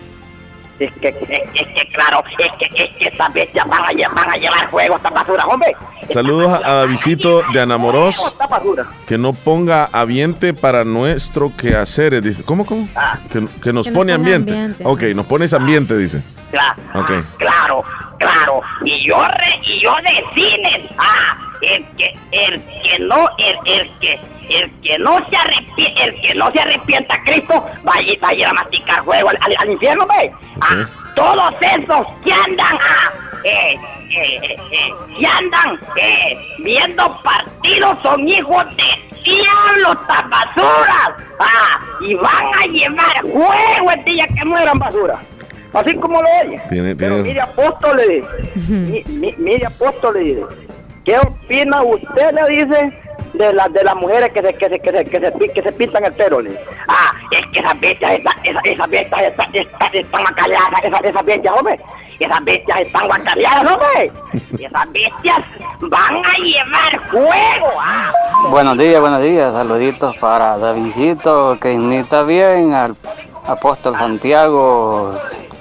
Es que, es, es que claro, es que, es que estas bestias van a, lle- van a llevar juego a esta basura, hombre. Saludos a Davidito de Anamoros. Esta basura. Que no ponga ambiente para nuestro quehacer. Dice. ¿Cómo, cómo? Que, que nos Que nos pone ponga ambiente. ambiente. Ok, nos pones ambiente, dice. Claro, Ok. claro, claro. Y yo re, y yo decirles, ah, el que, el que no, el, el que, el que no se arrepienta, el que no se arrepienta a Cristo, va a ir, va a, ir a masticar fuego al, al, al infierno, ve. Ah, todos esos que andan, ah, eh, eh, eh, eh, que andan eh, viendo partidos son hijos de diablo, estas basuras, ah, y van a llevar fuego el día que mueran basura. Así como lo oye. Tiene, Pero tiene- mire, apóstoles, mi- mi- mire, apóstoles, ¿qué opina usted, le dice, de las de las mujeres que se, que se, que se, que se, pi- que se pintan el pelo? Le dice? Ah, es que esas bestias, esas, esas, esas bestias están, están, están guacareadas, esas, esas bestias, hombre. Esas bestias están guacareadas, hombre. Esas bestias van a llevar fuego. Ah. Buenos días, buenos días. Saluditos para Davidito, que imita bien al apóstol Santiago.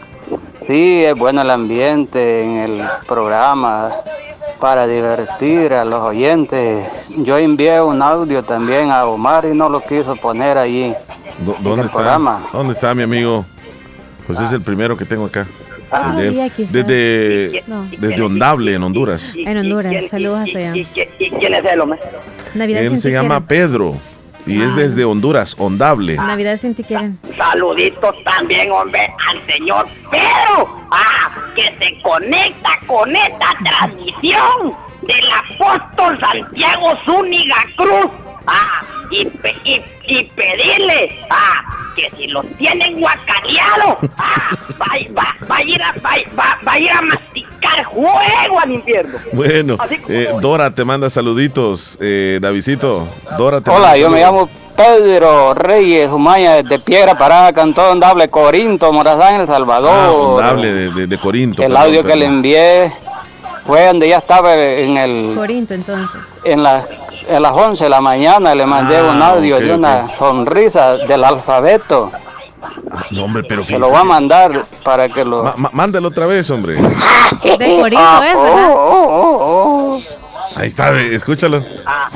Sí, es bueno el ambiente en el programa para divertir a los oyentes. Yo envié un audio también a Omar y no lo quiso poner ahí. Do- ¿Dónde el está? programa. ¿Dónde está mi amigo? Pues es el primero que tengo acá. Ah, Desde, ya quizás. desde, No. desde Ondable, en Honduras. En Honduras, saludos hasta allá. ¿Y quién es él, hombre? Navidad Él sin se ti llama quieren. Pedro y es Ah. desde Honduras, Ondable. Navidad sin ti quieren. Saluditos también, hombre, al señor Pedro, ah, que se conecta con esta transmisión del apóstol Santiago Zúñiga Cruz, ah, y, pe- y, y pedirle, ah, que si los tienen guacareados, ah, va, va, va, a ir a, va, va- va a ir a masticar juego al infierno. Bueno, Así como eh, lo oye. Dora te manda saluditos, eh, Davidito. Dora te Hola, manda yo me saludos. llamo Pedro Reyes Humaya, desde Piedra Parada, Cantón Dable, Corinto, Morazán, El Salvador. Ah, Ondable de, de, de Corinto. El perdón, audio que perdón. le envié fue donde ya estaba en el Corinto, entonces. en las a las once de la mañana. Le mandé Ah, un audio ok, de una ok. sonrisa del alfabeto. No, hombre, pero Se lo fíjese voy a que- mandar para que lo... Ma- ma- mándalo otra vez, hombre. De Corinto es, ¿verdad? Oh, Ahí está, ve, escúchalo.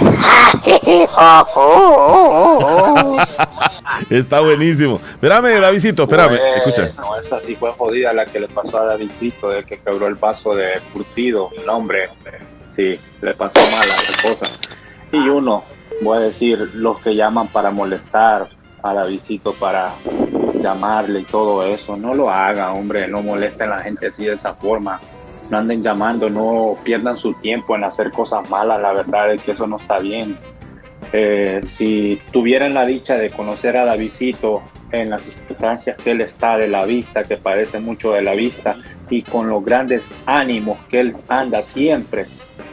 Está buenísimo. Espérame, Davidito, espérame. Escucha. No, esa sí fue jodida la que le pasó a Davidito, el que quebró el vaso de curtido. No, hombre, sí, le pasó mal a la cosa. Y uno, voy a decir, los que llaman para molestar a Davidito, para llamarle y todo eso, no lo hagan, hombre, no molesten a la gente así de esa forma. No anden llamando, no pierdan su tiempo en hacer cosas malas, la verdad es que eso no está bien. Eh, si tuvieran la dicha de conocer a Davidito en las circunstancias que él está de la vista, que parece mucho de la vista, y con los grandes ánimos que él anda siempre,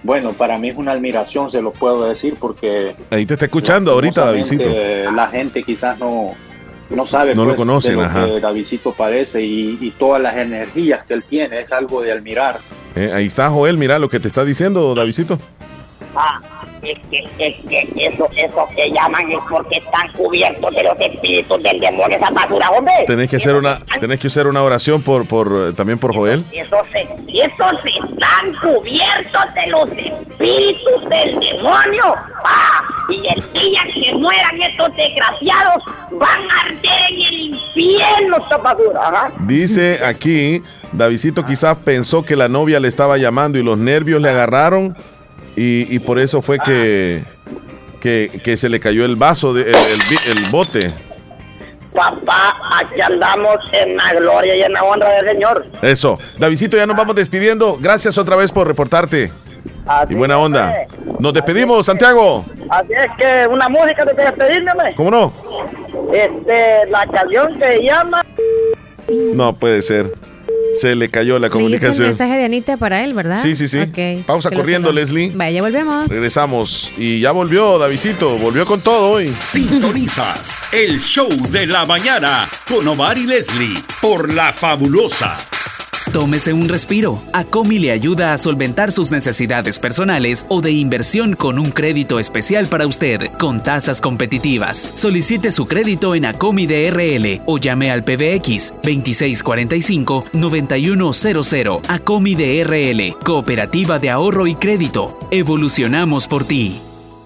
Bueno, para mí es una admiración, se lo puedo decir, porque... Ahí te está escuchando ahorita, Davidcito. La gente quizás no, no sabe no pues, lo conocen, de lo ajá. que Davidcito padece y, y todas las energías que él tiene, es algo de admirar. Eh, ahí está Joel, mira lo que te está diciendo, Davidcito. Ah, es que, es que eso, eso que llaman es porque están cubiertos de los espíritus del demonio, esa basura, hombre. Tenés que hacer una, tenés que hacer una oración por, por, también por Joel. Esos, esos están cubiertos de los espíritus del demonio. Ah, y el día que mueran estos desgraciados van a arder en el infierno, esta basura. Ajá. Dice aquí, Davidito quizás pensó que la novia le estaba llamando y los nervios le agarraron. Y, y por eso fue que, que, que se le cayó el vaso, de, el, el, el bote. Papá, aquí andamos en la gloria y en la honra del Señor. Eso. Davidito, ya nos vamos despidiendo. Gracias otra vez por reportarte. Así y buena onda. Es. Nos despedimos, Santiago. Así es que una música de despedirme. ¿Cómo no? Este, la canción que llama... No puede ser. Se le cayó la comunicación. Un mensaje de Anita para él, ¿verdad? Sí, sí, sí. Okay. Pausa corriendo, Leslie. Vaya, volvemos. Regresamos. Y ya volvió, Davidito. Volvió con todo hoy. Sintonizas el show de la mañana con Omar y Leslie por La Fabulosa. Tómese un respiro. Acomi le ayuda a solventar sus necesidades personales o de inversión con un crédito especial para usted, con tasas competitivas. Solicite su crédito en Acomi D R L o llame al P B X veintiséis cuarenta y cinco, noventa y uno cero cero. Acomi D R L, Cooperativa de Ahorro y Crédito. Evolucionamos por ti.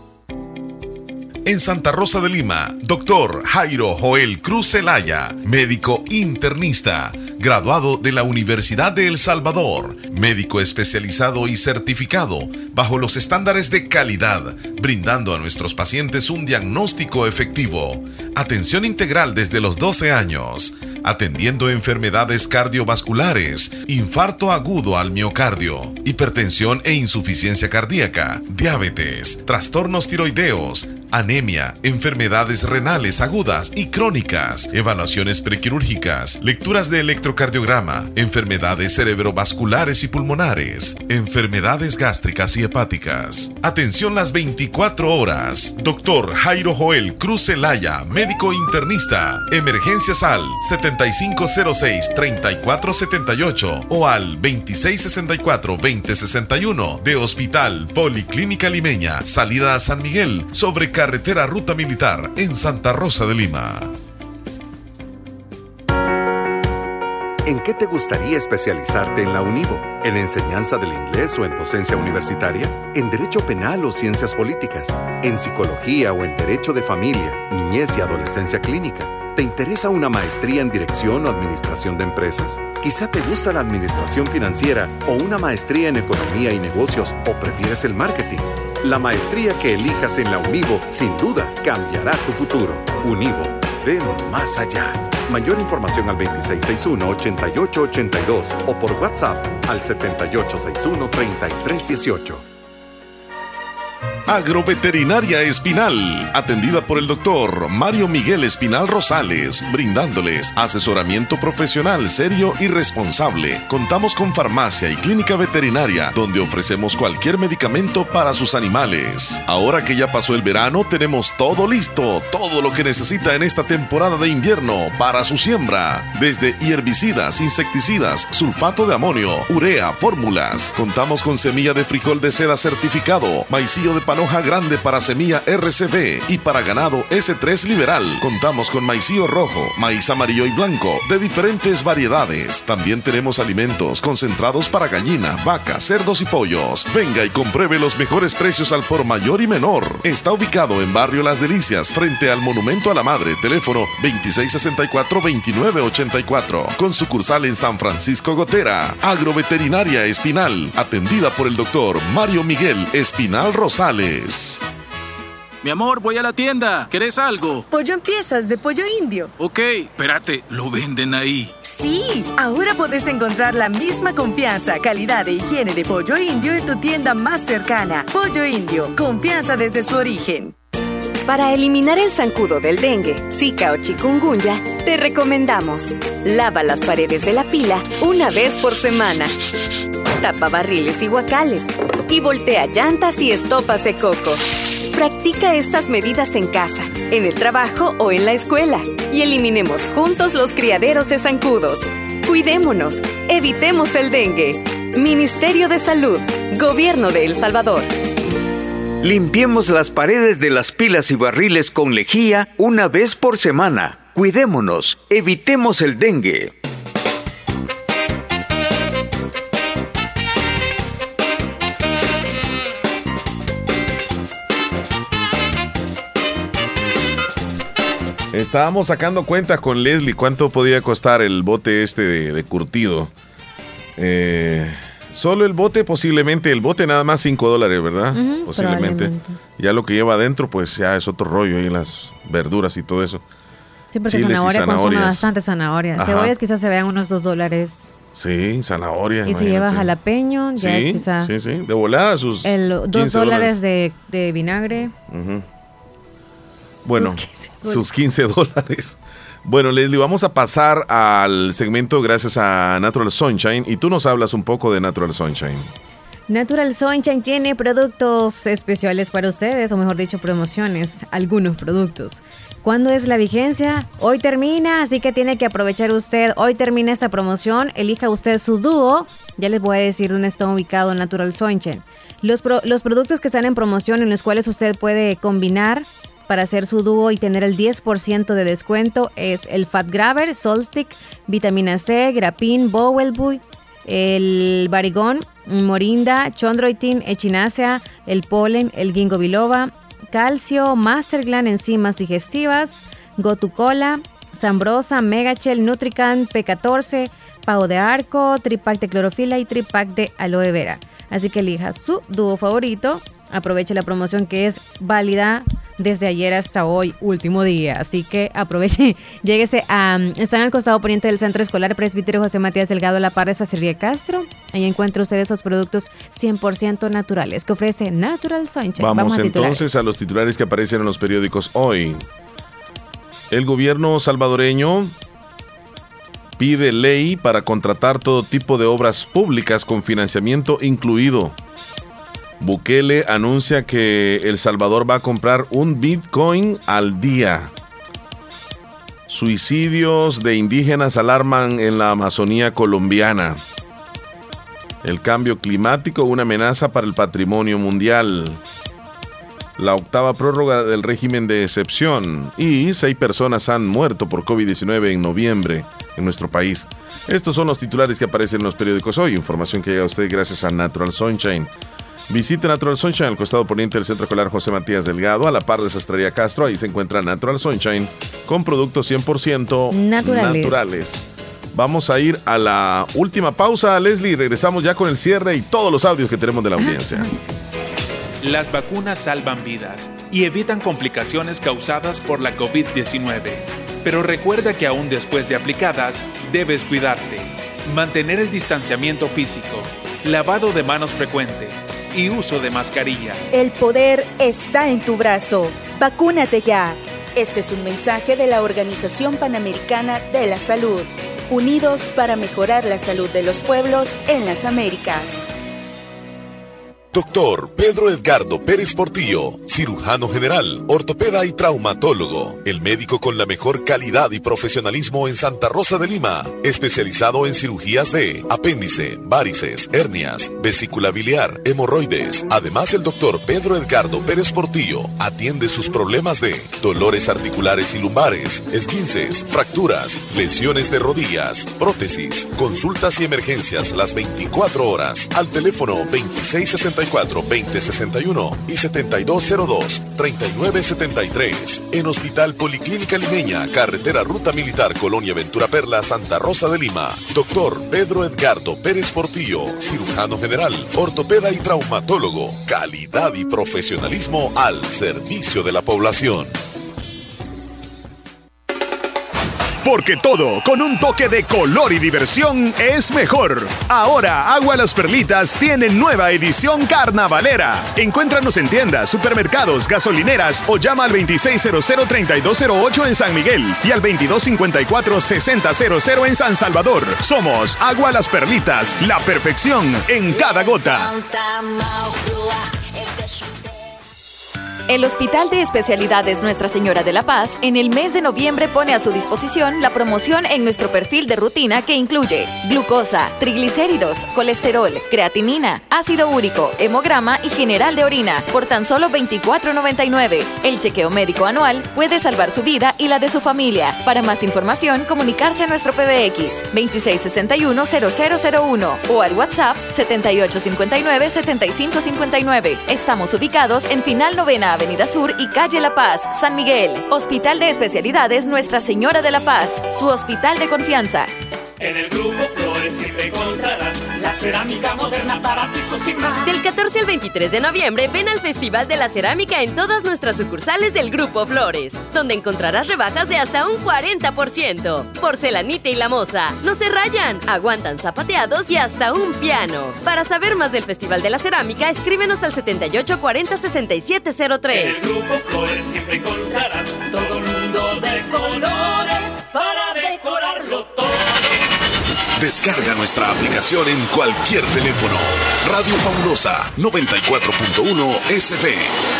En Santa Rosa de Lima, doctor Jairo Joel Cruz Zelaya, médico internista, graduado de la Universidad de El Salvador, médico especializado y certificado bajo los estándares de calidad, brindando a nuestros pacientes un diagnóstico efectivo, atención integral desde los doce años, atendiendo enfermedades cardiovasculares, infarto agudo al miocardio, hipertensión e insuficiencia cardíaca, diabetes, trastornos tiroideos, anemia, enfermedades renales agudas y crónicas, evaluaciones prequirúrgicas, lecturas de electrocardiograma, enfermedades cerebrovasculares y pulmonares, enfermedades gástricas y hepáticas. Atención las veinticuatro horas. Doctor Jairo Joel Cruz Zelaya, médico internista. Emergencias al setenta y cinco cero seis, treinta y cuatro setenta y ocho o al veintiséis sesenta y cuatro, veinte sesenta y uno de Hospital Policlínica Limeña, salida a San Miguel, sobre carretera Ruta Militar en Santa Rosa de Lima. ¿En qué te gustaría especializarte en la UNIVO? ¿En enseñanza del inglés o en docencia universitaria? ¿En derecho penal o ciencias políticas? ¿En psicología o en derecho de familia, niñez y adolescencia clínica? ¿Te interesa una maestría en dirección o administración de empresas? Quizá te gusta la administración financiera o una maestría en economía y negocios, o prefieres el marketing. La maestría que elijas en la UNIVO sin duda cambiará tu futuro. UNIVO, ven más allá. Mayor información al veintiséis sesenta y uno, ochenta y ocho ochenta y dos o por WhatsApp al setenta y ocho sesenta y uno, treinta y tres dieciocho. Agroveterinaria Espinal, atendida por el doctor Mario Miguel Espinal Rosales, brindándoles asesoramiento profesional serio y responsable. Contamos con farmacia y clínica veterinaria, donde ofrecemos cualquier medicamento para sus animales. Ahora que ya pasó el verano, tenemos todo listo, todo lo que necesita en esta temporada de invierno para su siembra. Desde herbicidas, insecticidas, sulfato de amonio, urea, fórmulas. Contamos con semilla de frijol de seda certificado, maicillo de pan hoja grande para semilla R C B y para ganado S tres Liberal. Contamos con maicillo rojo, maíz amarillo y blanco de diferentes variedades. También tenemos alimentos concentrados para gallina, vaca, cerdos y pollos. Venga y compruebe los mejores precios al por mayor y menor. Está ubicado en Barrio Las Delicias, frente al Monumento a la Madre. Teléfono veintiséis sesenta y cuatro, veintinueve ochenta y cuatro. Con sucursal en San Francisco Gotera. Agroveterinaria Espinal, atendida por el doctor Mario Miguel Espinal Rosales. Mi amor, voy a la tienda. ¿Querés algo? Pollo en piezas de Pollo Indio. Ok, espérate, ¿lo venden ahí? Sí, ahora podés encontrar la misma confianza, calidad e higiene de Pollo Indio en tu tienda más cercana. Pollo Indio, confianza desde su origen. Para eliminar el zancudo del dengue, zika o chikungunya, te recomendamos: lava las paredes de la pila una vez por semana. Tapa barriles y guacales. y voltea llantas y estopas de coco. Practica estas medidas en casa, en el trabajo o en la escuela y eliminemos juntos los criaderos de zancudos. Cuidémonos, evitemos el dengue. Ministerio de Salud, Gobierno de El Salvador. Limpiemos las paredes de las pilas y barriles con lejía una vez por semana. Cuidémonos, evitemos el dengue. Estábamos sacando cuentas con Leslie cuánto podía costar el bote este de, de curtido. Eh, solo el bote, posiblemente, el bote nada más cinco dólares, ¿verdad? Uh-huh, posiblemente. Ya lo que lleva adentro, pues ya es otro rollo ahí, las verduras y todo eso. Sí, porque zanahoria consume bastante zanahoria. Ajá. Cebollas quizás se vean unos dos dólares. Sí, zanahoria. Y imagínate. Si lleva jalapeño, ya sí, es quizás. Sí, sí, de volada sus el, dos dólares de, de vinagre. Uh-huh. Bueno, sus quince dólares. Bueno, Leslie, vamos a pasar al segmento gracias a Natural Sunshine y tú nos hablas un poco de Natural Sunshine. Natural Sunshine tiene productos especiales para ustedes, o mejor dicho, promociones, algunos productos. ¿Cuándo es la vigencia? Hoy termina, así que tiene que aprovechar usted. Hoy termina esta promoción, elija usted su dúo. Ya les voy a decir dónde está ubicado Natural Sunshine. Los, pro, los productos que están en promoción, en los cuales usted puede combinar para hacer su dúo y tener el diez por ciento de descuento, es el Fat Grabber, Solstick, Vitamina C, Grapin, Bowelbuy, el Barigón, Morinda, Chondroitin, Echinacea, el Polen, el Ginkgo biloba, Calcio, Masterglan, enzimas digestivas, Gotucola, Zambrosa, Megachel, Nutrican, P catorce, Pavo de Arco, Tripack de Clorofila y Tripack de Aloe Vera. Así que elija su dúo favorito, aproveche la promoción que es válida desde ayer hasta hoy, último día. Así que aproveche, lléguese a... Están al costado poniente del Centro Escolar Presbítero José Matías Delgado, a la par de Sacería Castro. Ahí encuentra usted esos productos cien por ciento naturales que ofrece Natural Sunshine. Vamos, Vamos a entonces a los titulares que aparecen en los periódicos hoy. El gobierno salvadoreño pide ley para contratar todo tipo de obras públicas con financiamiento incluido. Bukele anuncia que El Salvador va a comprar un Bitcoin al día. Suicidios de indígenas alarman en la Amazonía colombiana. El cambio climático, una amenaza para el patrimonio mundial. La octava prórroga del régimen de excepción. Y seis personas han muerto por covid diecinueve en noviembre en nuestro país. Estos son los titulares que aparecen en los periódicos hoy. Información que llega a usted gracias a Natural Sunshine. Visite Natural Sunshine al costado poniente del Centro Escolar José Matías Delgado, a la par de Sastrería Castro. Ahí se encuentra Natural Sunshine con productos cien por ciento naturales. naturales. Vamos a ir a la última pausa, Leslie. Regresamos ya con el cierre y todos los audios que tenemos de la audiencia. Las vacunas salvan vidas y evitan complicaciones causadas por la covid diecinueve. Pero recuerda que aún después de aplicadas, debes cuidarte. Mantener el distanciamiento físico, lavado de manos frecuente y uso de mascarilla. El poder está en tu brazo. Vacúnate ya. Este es un mensaje de la Organización Panamericana de la Salud. Unidos para mejorar la salud de los pueblos en las Américas. Doctor Pedro Edgardo Pérez Portillo, cirujano general, ortopeda y traumatólogo, el médico con la mejor calidad y profesionalismo en Santa Rosa de Lima, especializado en cirugías de apéndice, varices, hernias, vesícula biliar, hemorroides. Además, el doctor Pedro Edgardo Pérez Portillo atiende sus problemas de dolores articulares y lumbares, esguinces, fracturas, lesiones de rodillas, prótesis, consultas y emergencias las veinticuatro horas al teléfono veintiséis sesenta y cuatro, veinte sesenta y uno y setenta y dos cero dos, treinta y nueve setenta y tres. En Hospital Policlínica Limeña, Carretera Ruta Militar, Colonia Ventura Perla, Santa Rosa de Lima. Doctor Pedro Edgardo Pérez Portillo, cirujano general, ortopeda y traumatólogo. Calidad y profesionalismo al servicio de la población. Porque todo con un toque de color y diversión es mejor. Ahora Agua Las Perlitas tiene nueva edición carnavalera. Encuéntranos en tiendas, supermercados, gasolineras o llama al veintiséis cero cero, treinta y dos cero ocho en San Miguel y al veintidós cincuenta y cuatro, sesenta cero cero en San Salvador. Somos Agua Las Perlitas, la perfección en cada gota. El Hospital de Especialidades Nuestra Señora de la Paz en el mes de noviembre pone a su disposición la promoción en nuestro perfil de rutina que incluye glucosa, triglicéridos, colesterol, creatinina, ácido úrico, hemograma y general de orina por tan solo veinticuatro noventa y nueve. El chequeo médico anual puede salvar su vida y la de su familia. Para más información, comunicarse a nuestro P B X veintiséis sesenta y uno, cero cero cero uno o al WhatsApp setenta y ocho cincuenta y nueve, setenta y cinco cincuenta y nueve. Estamos ubicados en Final Novena Avenida Sur y Calle La Paz, San Miguel. Hospital de Especialidades Nuestra Señora de la Paz, su hospital de confianza. En el Grupo Flores siempre encontrarás la cerámica moderna para pisos y más. Del catorce al veintitrés de noviembre, ven al Festival de la Cerámica en todas nuestras sucursales del Grupo Flores, donde encontrarás rebajas de hasta un cuarenta por ciento. Porcelanita y la moza, no se rayan, aguantan zapateados y hasta un piano. Para saber más del Festival de la Cerámica, escríbenos al setenta y ocho cuarenta, sesenta y siete cero tres. En el Grupo Flores siempre encontrarás todo el mundo de colores para decorarlo todo. Descarga nuestra aplicación en cualquier teléfono. Radio Fabulosa noventa y cuatro punto uno S F.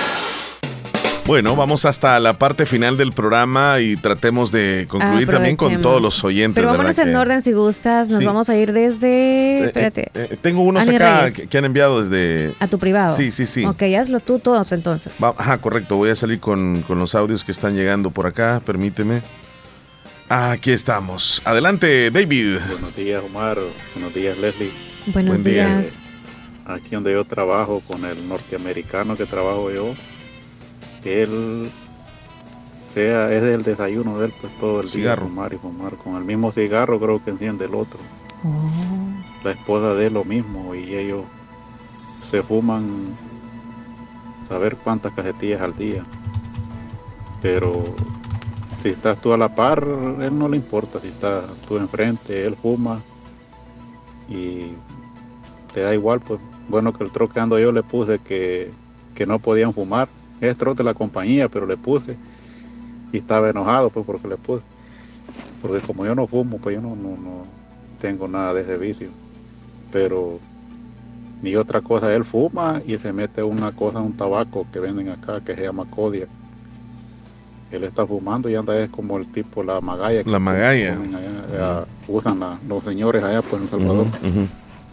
Bueno, vamos hasta la parte final del programa y tratemos de concluir también con todos los oyentes. Pero vámonos en que... orden si gustas. Nos sí. vamos a ir desde... Espérate. Eh, eh, tengo unos Ani acá Reyes. que han enviado desde... A tu privado. Sí, sí, sí. Ok, hazlo tú todos entonces. Va, ajá, correcto. Voy a salir con, con los audios que están llegando por acá. Permíteme. Aquí estamos. Adelante, David. Buenos días, Omar. Buenos días, Leslie. Buenos Buen día. días. Aquí donde yo trabajo, con el norteamericano que trabajo yo, él sea, es el desayuno de él, pues todo el cigarro. día fumar y fumar. Con el mismo cigarro creo que enciende el otro. Oh. La esposa de él lo mismo y ellos se fuman saber cuántas cajetillas al día. Pero si estás tú a la par, él no le importa. Si estás tú enfrente, él fuma y te da igual. Pues bueno, que el trote que ando yo le puse que, que no podían fumar. Es trote de la compañía, pero le puse y estaba enojado pues porque le puse. Porque como yo no fumo, pues yo no, no, no tengo nada de ese vicio. Pero ni otra cosa, él fuma y se mete una cosa, un tabaco que venden acá que se llama Kodiak. Él está fumando y anda es como el tipo, la magalla. Que la magalla. Allá, allá, usan la, los señores allá pues en El Salvador. Uh-huh, uh-huh.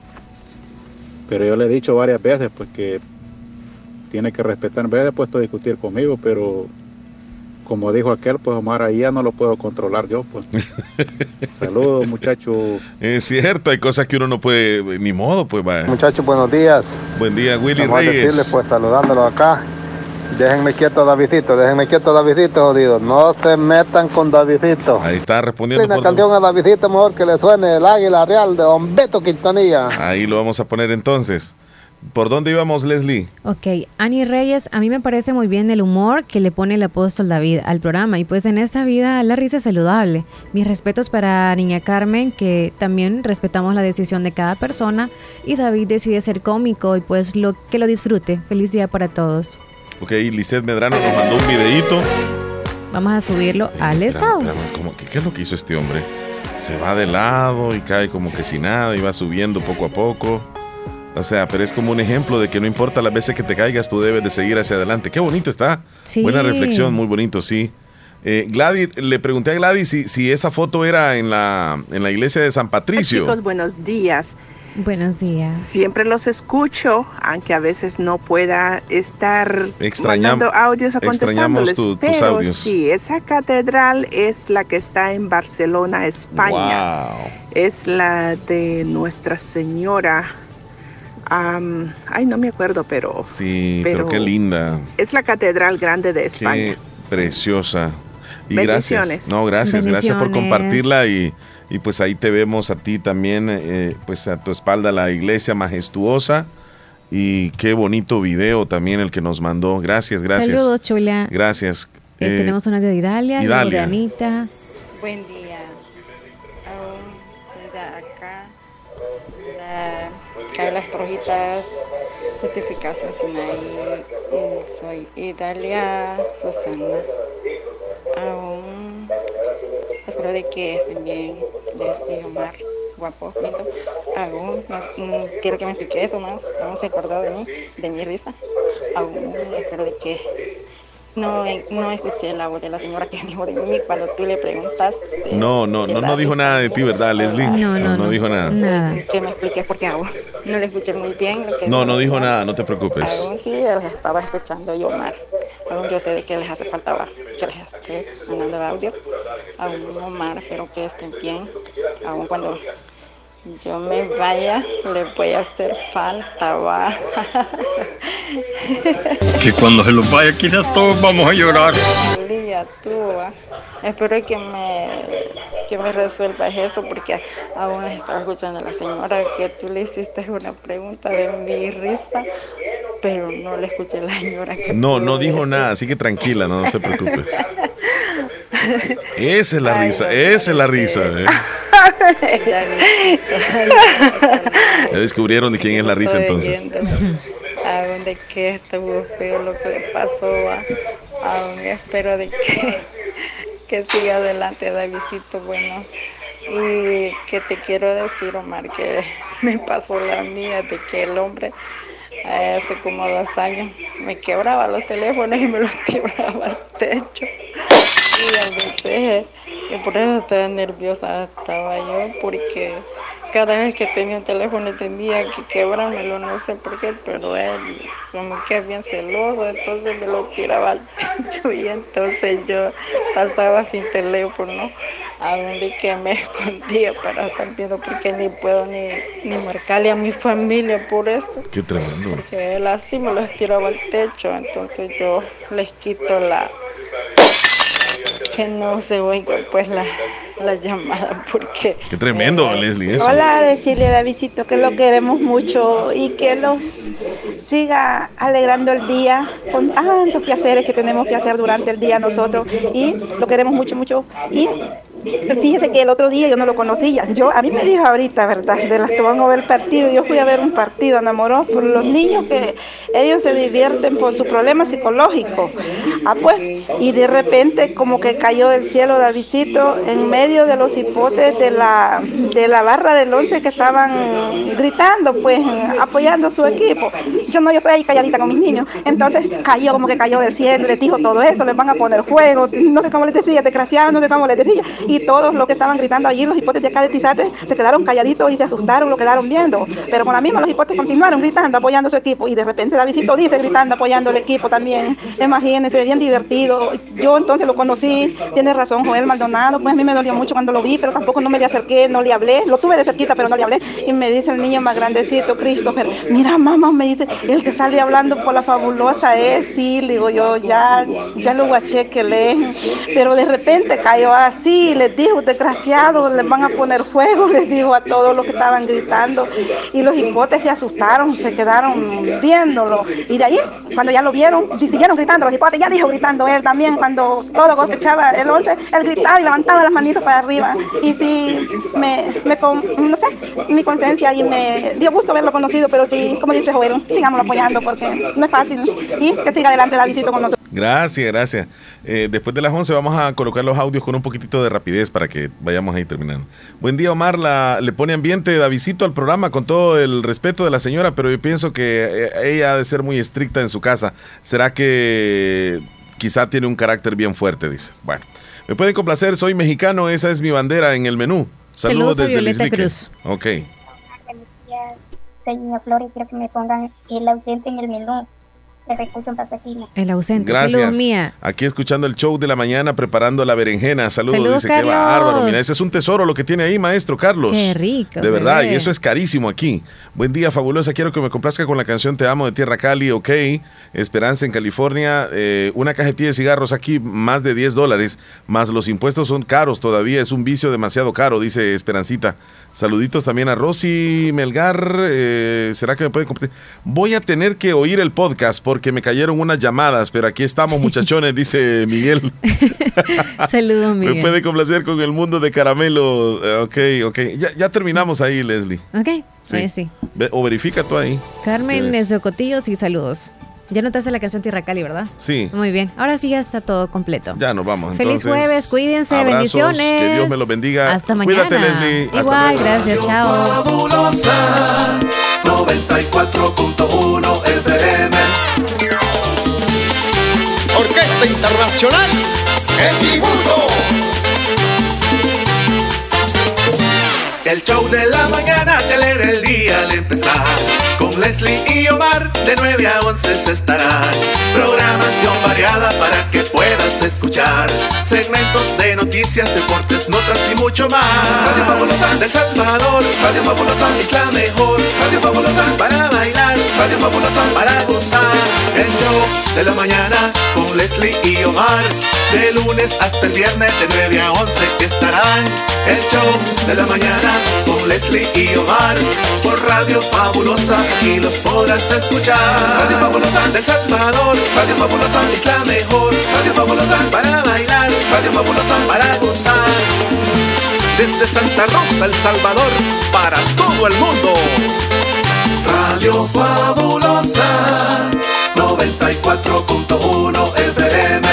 Pero yo le he dicho varias veces pues que tiene que respetar, en vez de puesto a discutir conmigo, pero como dijo aquel, pues Omar, ahí ya no lo puedo controlar yo, pues. Saludos, muchachos. Es cierto, hay cosas que uno no puede, ni modo, pues vaya. Muchachos, buenos días. Buen día, Willy Vamos Reyes. a decirle, pues, saludándolo acá. Déjenme quieto, Davidito, déjenme quieto, Davidito, jodido. No se metan con Davidito. Ahí está respondiendo. Una por canción a Davidito mejor que le suene el Águila Real de Don Beto Quintanilla. Ahí lo vamos a poner entonces. ¿Por dónde íbamos, Leslie? Ok, Ani Reyes, a mí me parece muy bien el humor que le pone el apóstol David al programa. Y pues en esta vida la risa es saludable. Mis respetos para Niña Carmen, que también respetamos la decisión de cada persona. Y David decide ser cómico y pues lo que lo disfrute. Feliz día para todos. Ok, Lisette Medrano nos mandó un videíto. Vamos a subirlo Eh, al espérame, estado. espérame, ¿cómo que, ¿qué es lo que hizo este hombre? Se va de lado y cae como que sin nada y va subiendo poco a poco. O sea, pero es como un ejemplo de que no importa las veces que te caigas, tú debes de seguir hacia adelante. Qué bonito está. Sí. Buena reflexión, muy bonito, sí. Eh, Gladys, le pregunté a Gladys si, si esa foto era en la, en la iglesia de San Patricio. Chicos, buenos días. Buenos días. Siempre los escucho, aunque a veces no pueda estar Extrañam- mandando audios o extrañamos contestándoles, tu- tus pero audios. sí, esa catedral es la que está en Barcelona, España. Wow. Es la de Nuestra Señora. Um, ay, no me acuerdo, pero Sí, pero, pero qué linda. es la catedral grande de España. Qué preciosa. Y Bendiciones. gracias. No, gracias, gracias por Bendiciones. compartirla y, y pues ahí te vemos a ti también, eh, pues a tu espalda la iglesia majestuosa y qué bonito video también el que nos mandó. Gracias, gracias. Saludos, chula. Gracias. Eh, Eh, tenemos un audio de Idalia, luego Idalia. de Anita. Buen día. Aún soy de acá, la calle Las Trojitas, Justificación Sinaí, y soy Idalia Susana. Aún espero de que estén bien, desde Omar, guapo, lindo. Aún no, no, quiero que me explique eso, ¿no? Aún se acordó de mí, de mi risa. Aún espero de que No, no escuché la voz de la señora que dijo de mí cuando tú le preguntaste. No, no, no, no dijo nada de ti, ¿verdad, Leslie? No, no, no dijo nada. Nada. Que me expliques porque aún no le escuché muy bien. Lo que No, no dijo nada, no te preocupes. Aún sí, les estaba escuchando yo, Omar. Aún yo sé de que les hace falta, que les esté mandando audio. Aún Omar, espero que estén bien. Aún cuando yo me vaya, le voy a hacer falta, va. Que cuando se los vaya, quizás todos vamos a llorar. Lía, tú, va. Espero que me, que me resuelvas eso, porque aún estaba escuchando a la señora que tú le hiciste una pregunta de mi risa, pero no le escuché a la señora que No, no dijo nada, así que tranquila, no, no te preocupes. Esa es la risa, esa es la risa. ¿eh? Ya descubrieron de quién es la risa entonces. Aún de que estuvo feo lo que le pasó, va. Aún espero de que, que siga adelante, Davidcito, bueno. Y que te quiero decir, Omar, que me pasó la mía, de que el hombre hace como dos años me quebraba los teléfonos y me los quebraba al techo. Y a veces, y por eso estaba nerviosa estaba yo, porque cada vez que tenía un teléfono tenía que quebrármelo, no sé por qué, pero él como que es bien celoso, entonces me lo tiraba al techo y entonces yo pasaba sin teléfono, a donde que me escondía para estar viendo, porque ni puedo ni, ni marcarle a mi familia por eso. Qué tremendo. Porque él así me los tiraba al techo, entonces yo les quito la... que no se oiga pues la, la llamada, porque... Qué tremendo, eh, Leslie, eso. Hola, decirle a Davidcito que lo queremos mucho y que nos siga alegrando el día con tantos quehaceres que tenemos que hacer durante el día nosotros, y lo queremos mucho, mucho. Y fíjese que el otro día yo no lo conocía. Yo, a mí me dijo ahorita, ¿verdad?, de las que van a ver el partido. Yo fui a ver un partido, enamoró por los niños, que ellos se divierten por su problema psicológico. Ah, pues, y de repente como que cayó del cielo Davidcito en medio de los hipotes de la, de la barra del once que estaban gritando, pues, apoyando a su equipo. Yo no, yo estoy ahí calladita con mis niños. Entonces cayó, como que cayó del cielo, les dijo todo eso, les van a poner fuego, no sé cómo les decía, desgraciado, no sé cómo les decía. Y todos los que estaban gritando allí, los hipotes de acá de Tizate, se quedaron calladitos y se asustaron, lo quedaron viendo. Pero con la misma los hipotes continuaron gritando, apoyando a su equipo. Y de repente Davidcito dice gritando, apoyando al equipo también. Imagínense, bien divertido. Yo entonces lo conocí, tiene razón Joel Maldonado, pues a mí me dolió mucho cuando lo vi, pero tampoco no me le acerqué, no le hablé. Lo tuve de cerquita, pero no le hablé. Y me dice el niño más grandecito, Christopher, mira mamá, me dice, el que sale hablando por la fabulosa es, sí, le digo yo, ya, ya lo guaché que lee. Pero de repente cayó así, les dijo, desgraciados, les van a poner fuego, les dijo a todos los que estaban gritando. Y los hipotes se asustaron, se quedaron viéndolo. Y de ahí, cuando ya lo vieron, y siguieron gritando, los hipotes, ya dijo gritando él también, cuando todo golpeaba el once, él gritaba y levantaba las manitos para arriba. Y sí, me, me no sé, mi conciencia, y me dio gusto verlo conocido, pero sí, como dice Joel, sigámoslo apoyando porque no es fácil. Y que siga adelante Davidcito con nosotros. Gracias, gracias. Eh, después de las once vamos a colocar los audios con un poquitito de rapidez para que vayamos ahí terminando. Buen día, Omar. La, le pone ambiente Davidcito al programa con todo el respeto de la señora, pero yo pienso que ella ha de ser muy estricta en su casa. ¿Será que quizá tiene un carácter bien fuerte? Dice. Bueno, me pueden complacer, soy mexicano, esa es mi bandera en el menú. Saludos, Saludos desde Violeta Lislique. Cruz. Ok. Soy Niña Flores, quiero que me pongan el ausente en el menú. El ausente. Gracias. Saludos, Mía. Aquí escuchando el show de la mañana, preparando la berenjena. Saludos, Saludos, dice, Carlos. qué bárbaro. Mira, ese es un tesoro lo que tiene ahí, maestro Carlos. Qué rico. De verdad, bebé. y eso es carísimo aquí. Buen día, fabulosa. Quiero que me complazca con la canción Te Amo de Tierra Cali, ok. Esperanza en California. Eh, una cajetilla de cigarros aquí, más de diez dólares. Más los impuestos son caros todavía. Es un vicio demasiado caro, dice Esperancita. Saluditos también a Rosy Melgar. Eh, ¿Será que me pueden compartir? Voy a tener que oír el podcast porque porque me cayeron unas llamadas, pero aquí estamos, muchachones, dice Miguel. Saludos, Miguel. Me puede complacer con el mundo de caramelo. Ok, ok. Ya, ya terminamos ahí, Leslie. Ok, Sí. ahí sí. Ve, o verifica tú ahí. Carmen Eh, es de Cotillos y saludos. Ya notaste la canción Tierra Cali, ¿verdad? Sí. Muy bien. Ahora sí ya está todo completo. Ya nos vamos. Feliz entonces. jueves, cuídense, Abrazos, bendiciones. Que Dios me los bendiga. Hasta mañana. Cuídate, Leslie. Hasta Igual, luego. gracias, chao. Fabulosa noventa y cuatro punto uno F M. Orquesta Internacional Edimundo. El show de la mañana te alegra el día al empezar. Con Leslie y Omar de nueve a once se estarán. Programación variada para que puedas escuchar. Segmentos de noticias, deportes, notas y mucho más. Radio Fabulosa del Salvador. Radio Fabulosa es la mejor. Radio Fabulosa para bailar. Radio Fabulosa para gozar. El show de la mañana con Leslie y Omar. De lunes hasta el viernes de nueve a once estarán. El show de la mañana con Leslie y Omar. Por Radio Fabulosa aquí los podrás escuchar. Radio Fabulosa del Salvador. Radio Fabulosa es la mejor. Radio Fabulosa para bailar. Radio Fabulosa para gozar. Desde Santa Rosa, El Salvador, para todo el mundo. Radio Fabulosa noventa y cuatro punto uno F M.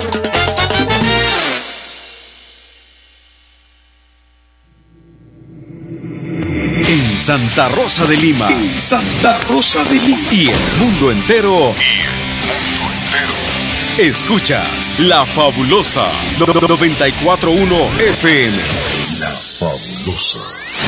En Santa Rosa de Lima. En Santa Rosa de Lima. Y el mundo entero. Y el mundo entero. Escuchas La Fabulosa noventa y cuatro punto uno F M. La Fabulosa.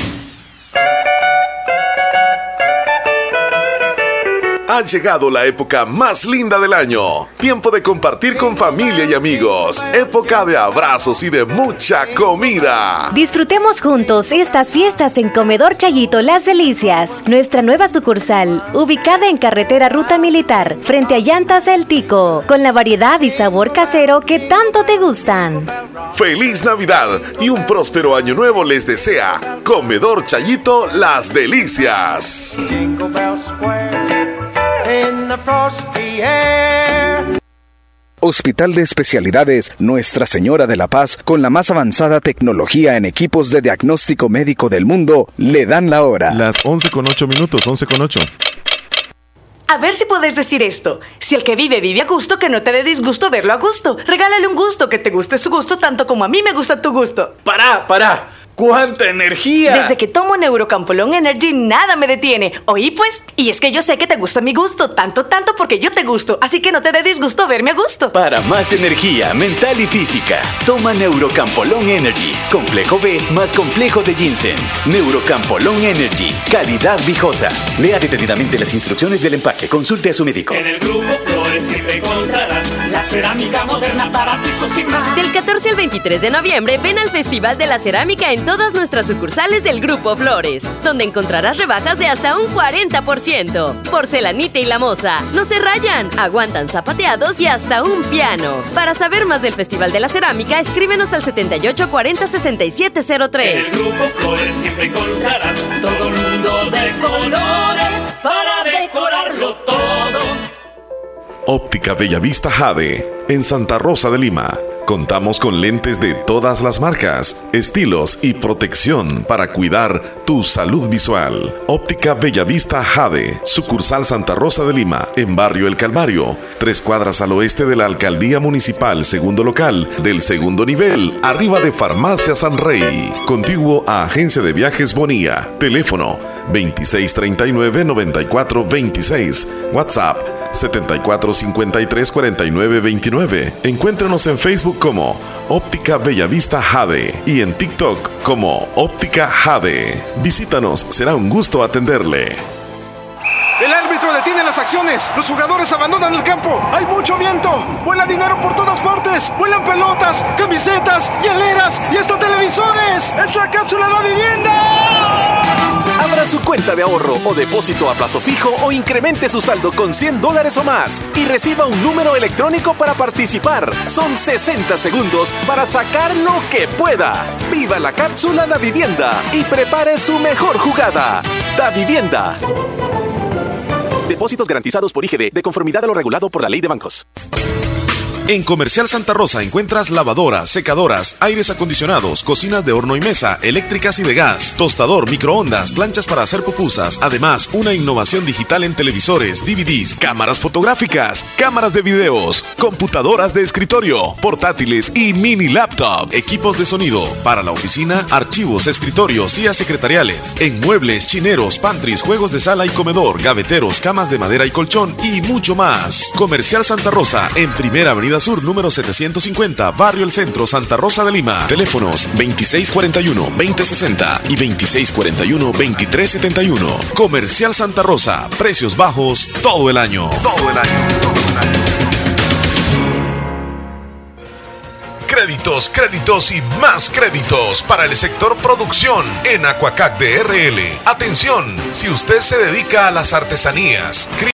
Ha llegado la época más linda del año. Tiempo de compartir con familia y amigos. Época de abrazos y de mucha comida. Disfrutemos juntos estas fiestas en Comedor Chayito Las Delicias, nuestra nueva sucursal, ubicada en carretera Ruta Militar, frente a Llantas El Tico, con la variedad y sabor casero que tanto te gustan. Feliz Navidad y un próspero año nuevo les desea Comedor Chayito Las Delicias. Hospital de Especialidades Nuestra Señora de la Paz, con la más avanzada tecnología en equipos de diagnóstico médico del mundo, le dan la hora. Las once con ocho minutos, once con ocho. A ver si puedes decir esto. Si el que vive vive a gusto, que no te dé disgusto verlo a gusto. Regálale un gusto, que te guste su gusto tanto como a mí me gusta tu gusto. ¡Pará, pará! ¡Cuánta energía! Desde que tomo Neurocampolón Energy, nada me detiene. ¿Oí pues? Y es que yo sé que te gusta mi gusto, tanto, tanto porque yo te gusto. Así que no te dé disgusto verme a gusto. Para más energía mental y física, toma Neurocampolón Energy. Complejo B más complejo de ginseng. Neurocampolón Energy. Calidad viejosa. Lea detenidamente las instrucciones del empaque. Consulte a su médico. En el Grupo Flores siempre encontrarás la cerámica moderna para pisos y más. Del catorce al veintitrés de noviembre, ven al Festival de la Cerámica en todas nuestras sucursales del Grupo Flores, donde encontrarás rebajas de hasta un cuarenta por ciento. Porcelanita y la moza no se rayan, aguantan zapateados y hasta un piano. Para saber más del Festival de la Cerámica, escríbenos al setenta y ocho cuarenta sesenta y siete cero tres. En el Grupo Flores siempre encontrarás todo un mundo de colores para decorarlo todo. Óptica Bellavista Jade, en Santa Rosa de Lima. Contamos con lentes de todas las marcas, estilos y protección para cuidar tu salud visual. Óptica Bellavista Jade, sucursal Santa Rosa de Lima, en Barrio El Calvario, tres cuadras al oeste de la Alcaldía Municipal, segundo local, del segundo nivel, arriba de Farmacia San Rey, contiguo a Agencia de Viajes Bonía. Teléfono veintiséis treinta y nueve noventa y cuatro veintiséis, WhatsApp setenta y cuatro cincuenta y tres cuarenta y nueve veintinueve. Encuéntranos en Facebook como Óptica Bellavista Jade y en TikTok como Óptica Jade. Visítanos, será un gusto atenderle. El árbitro detiene las acciones. Los jugadores abandonan el campo. Hay mucho viento. Vuela dinero por todas partes. Vuelan pelotas, camisetas, hieleras y hasta televisores. ¡Es la cápsula de vivienda! Abra su cuenta de ahorro o depósito a plazo fijo o incremente su saldo con cien dólares o más y reciba un número electrónico para participar. Son sesenta segundos para sacar lo que pueda. Viva la cápsula Da Vivienda y prepare su mejor jugada. Da Vivienda. Depósitos garantizados por I G D de conformidad a lo regulado por la Ley de Bancos. En Comercial Santa Rosa encuentras lavadoras, secadoras, aires acondicionados, cocinas de horno y mesa, eléctricas y de gas, tostador, microondas, planchas para hacer pupusas. Además, una innovación digital en televisores, D V Ds, cámaras fotográficas, cámaras de videos, computadoras de escritorio, portátiles y mini laptop, equipos de sonido para la oficina, archivos, escritorios, sillas secretariales, en muebles, chineros, pantries, juegos de sala y comedor, gaveteros, camas de madera y colchón y mucho más. Comercial Santa Rosa en Primera Avenida Sur, número setecientos cincuenta, Barrio El Centro, Santa Rosa de Lima. Teléfonos veintiséis cuarenta y uno, veinte sesenta y veintiséis cuarenta y uno, veintitrés setenta y uno. Comercial Santa Rosa, precios bajos todo el año. Todo el año. Todo el año. Créditos, créditos y más créditos para el sector producción en Aquacac D R L. Atención, si usted se dedica a las artesanías,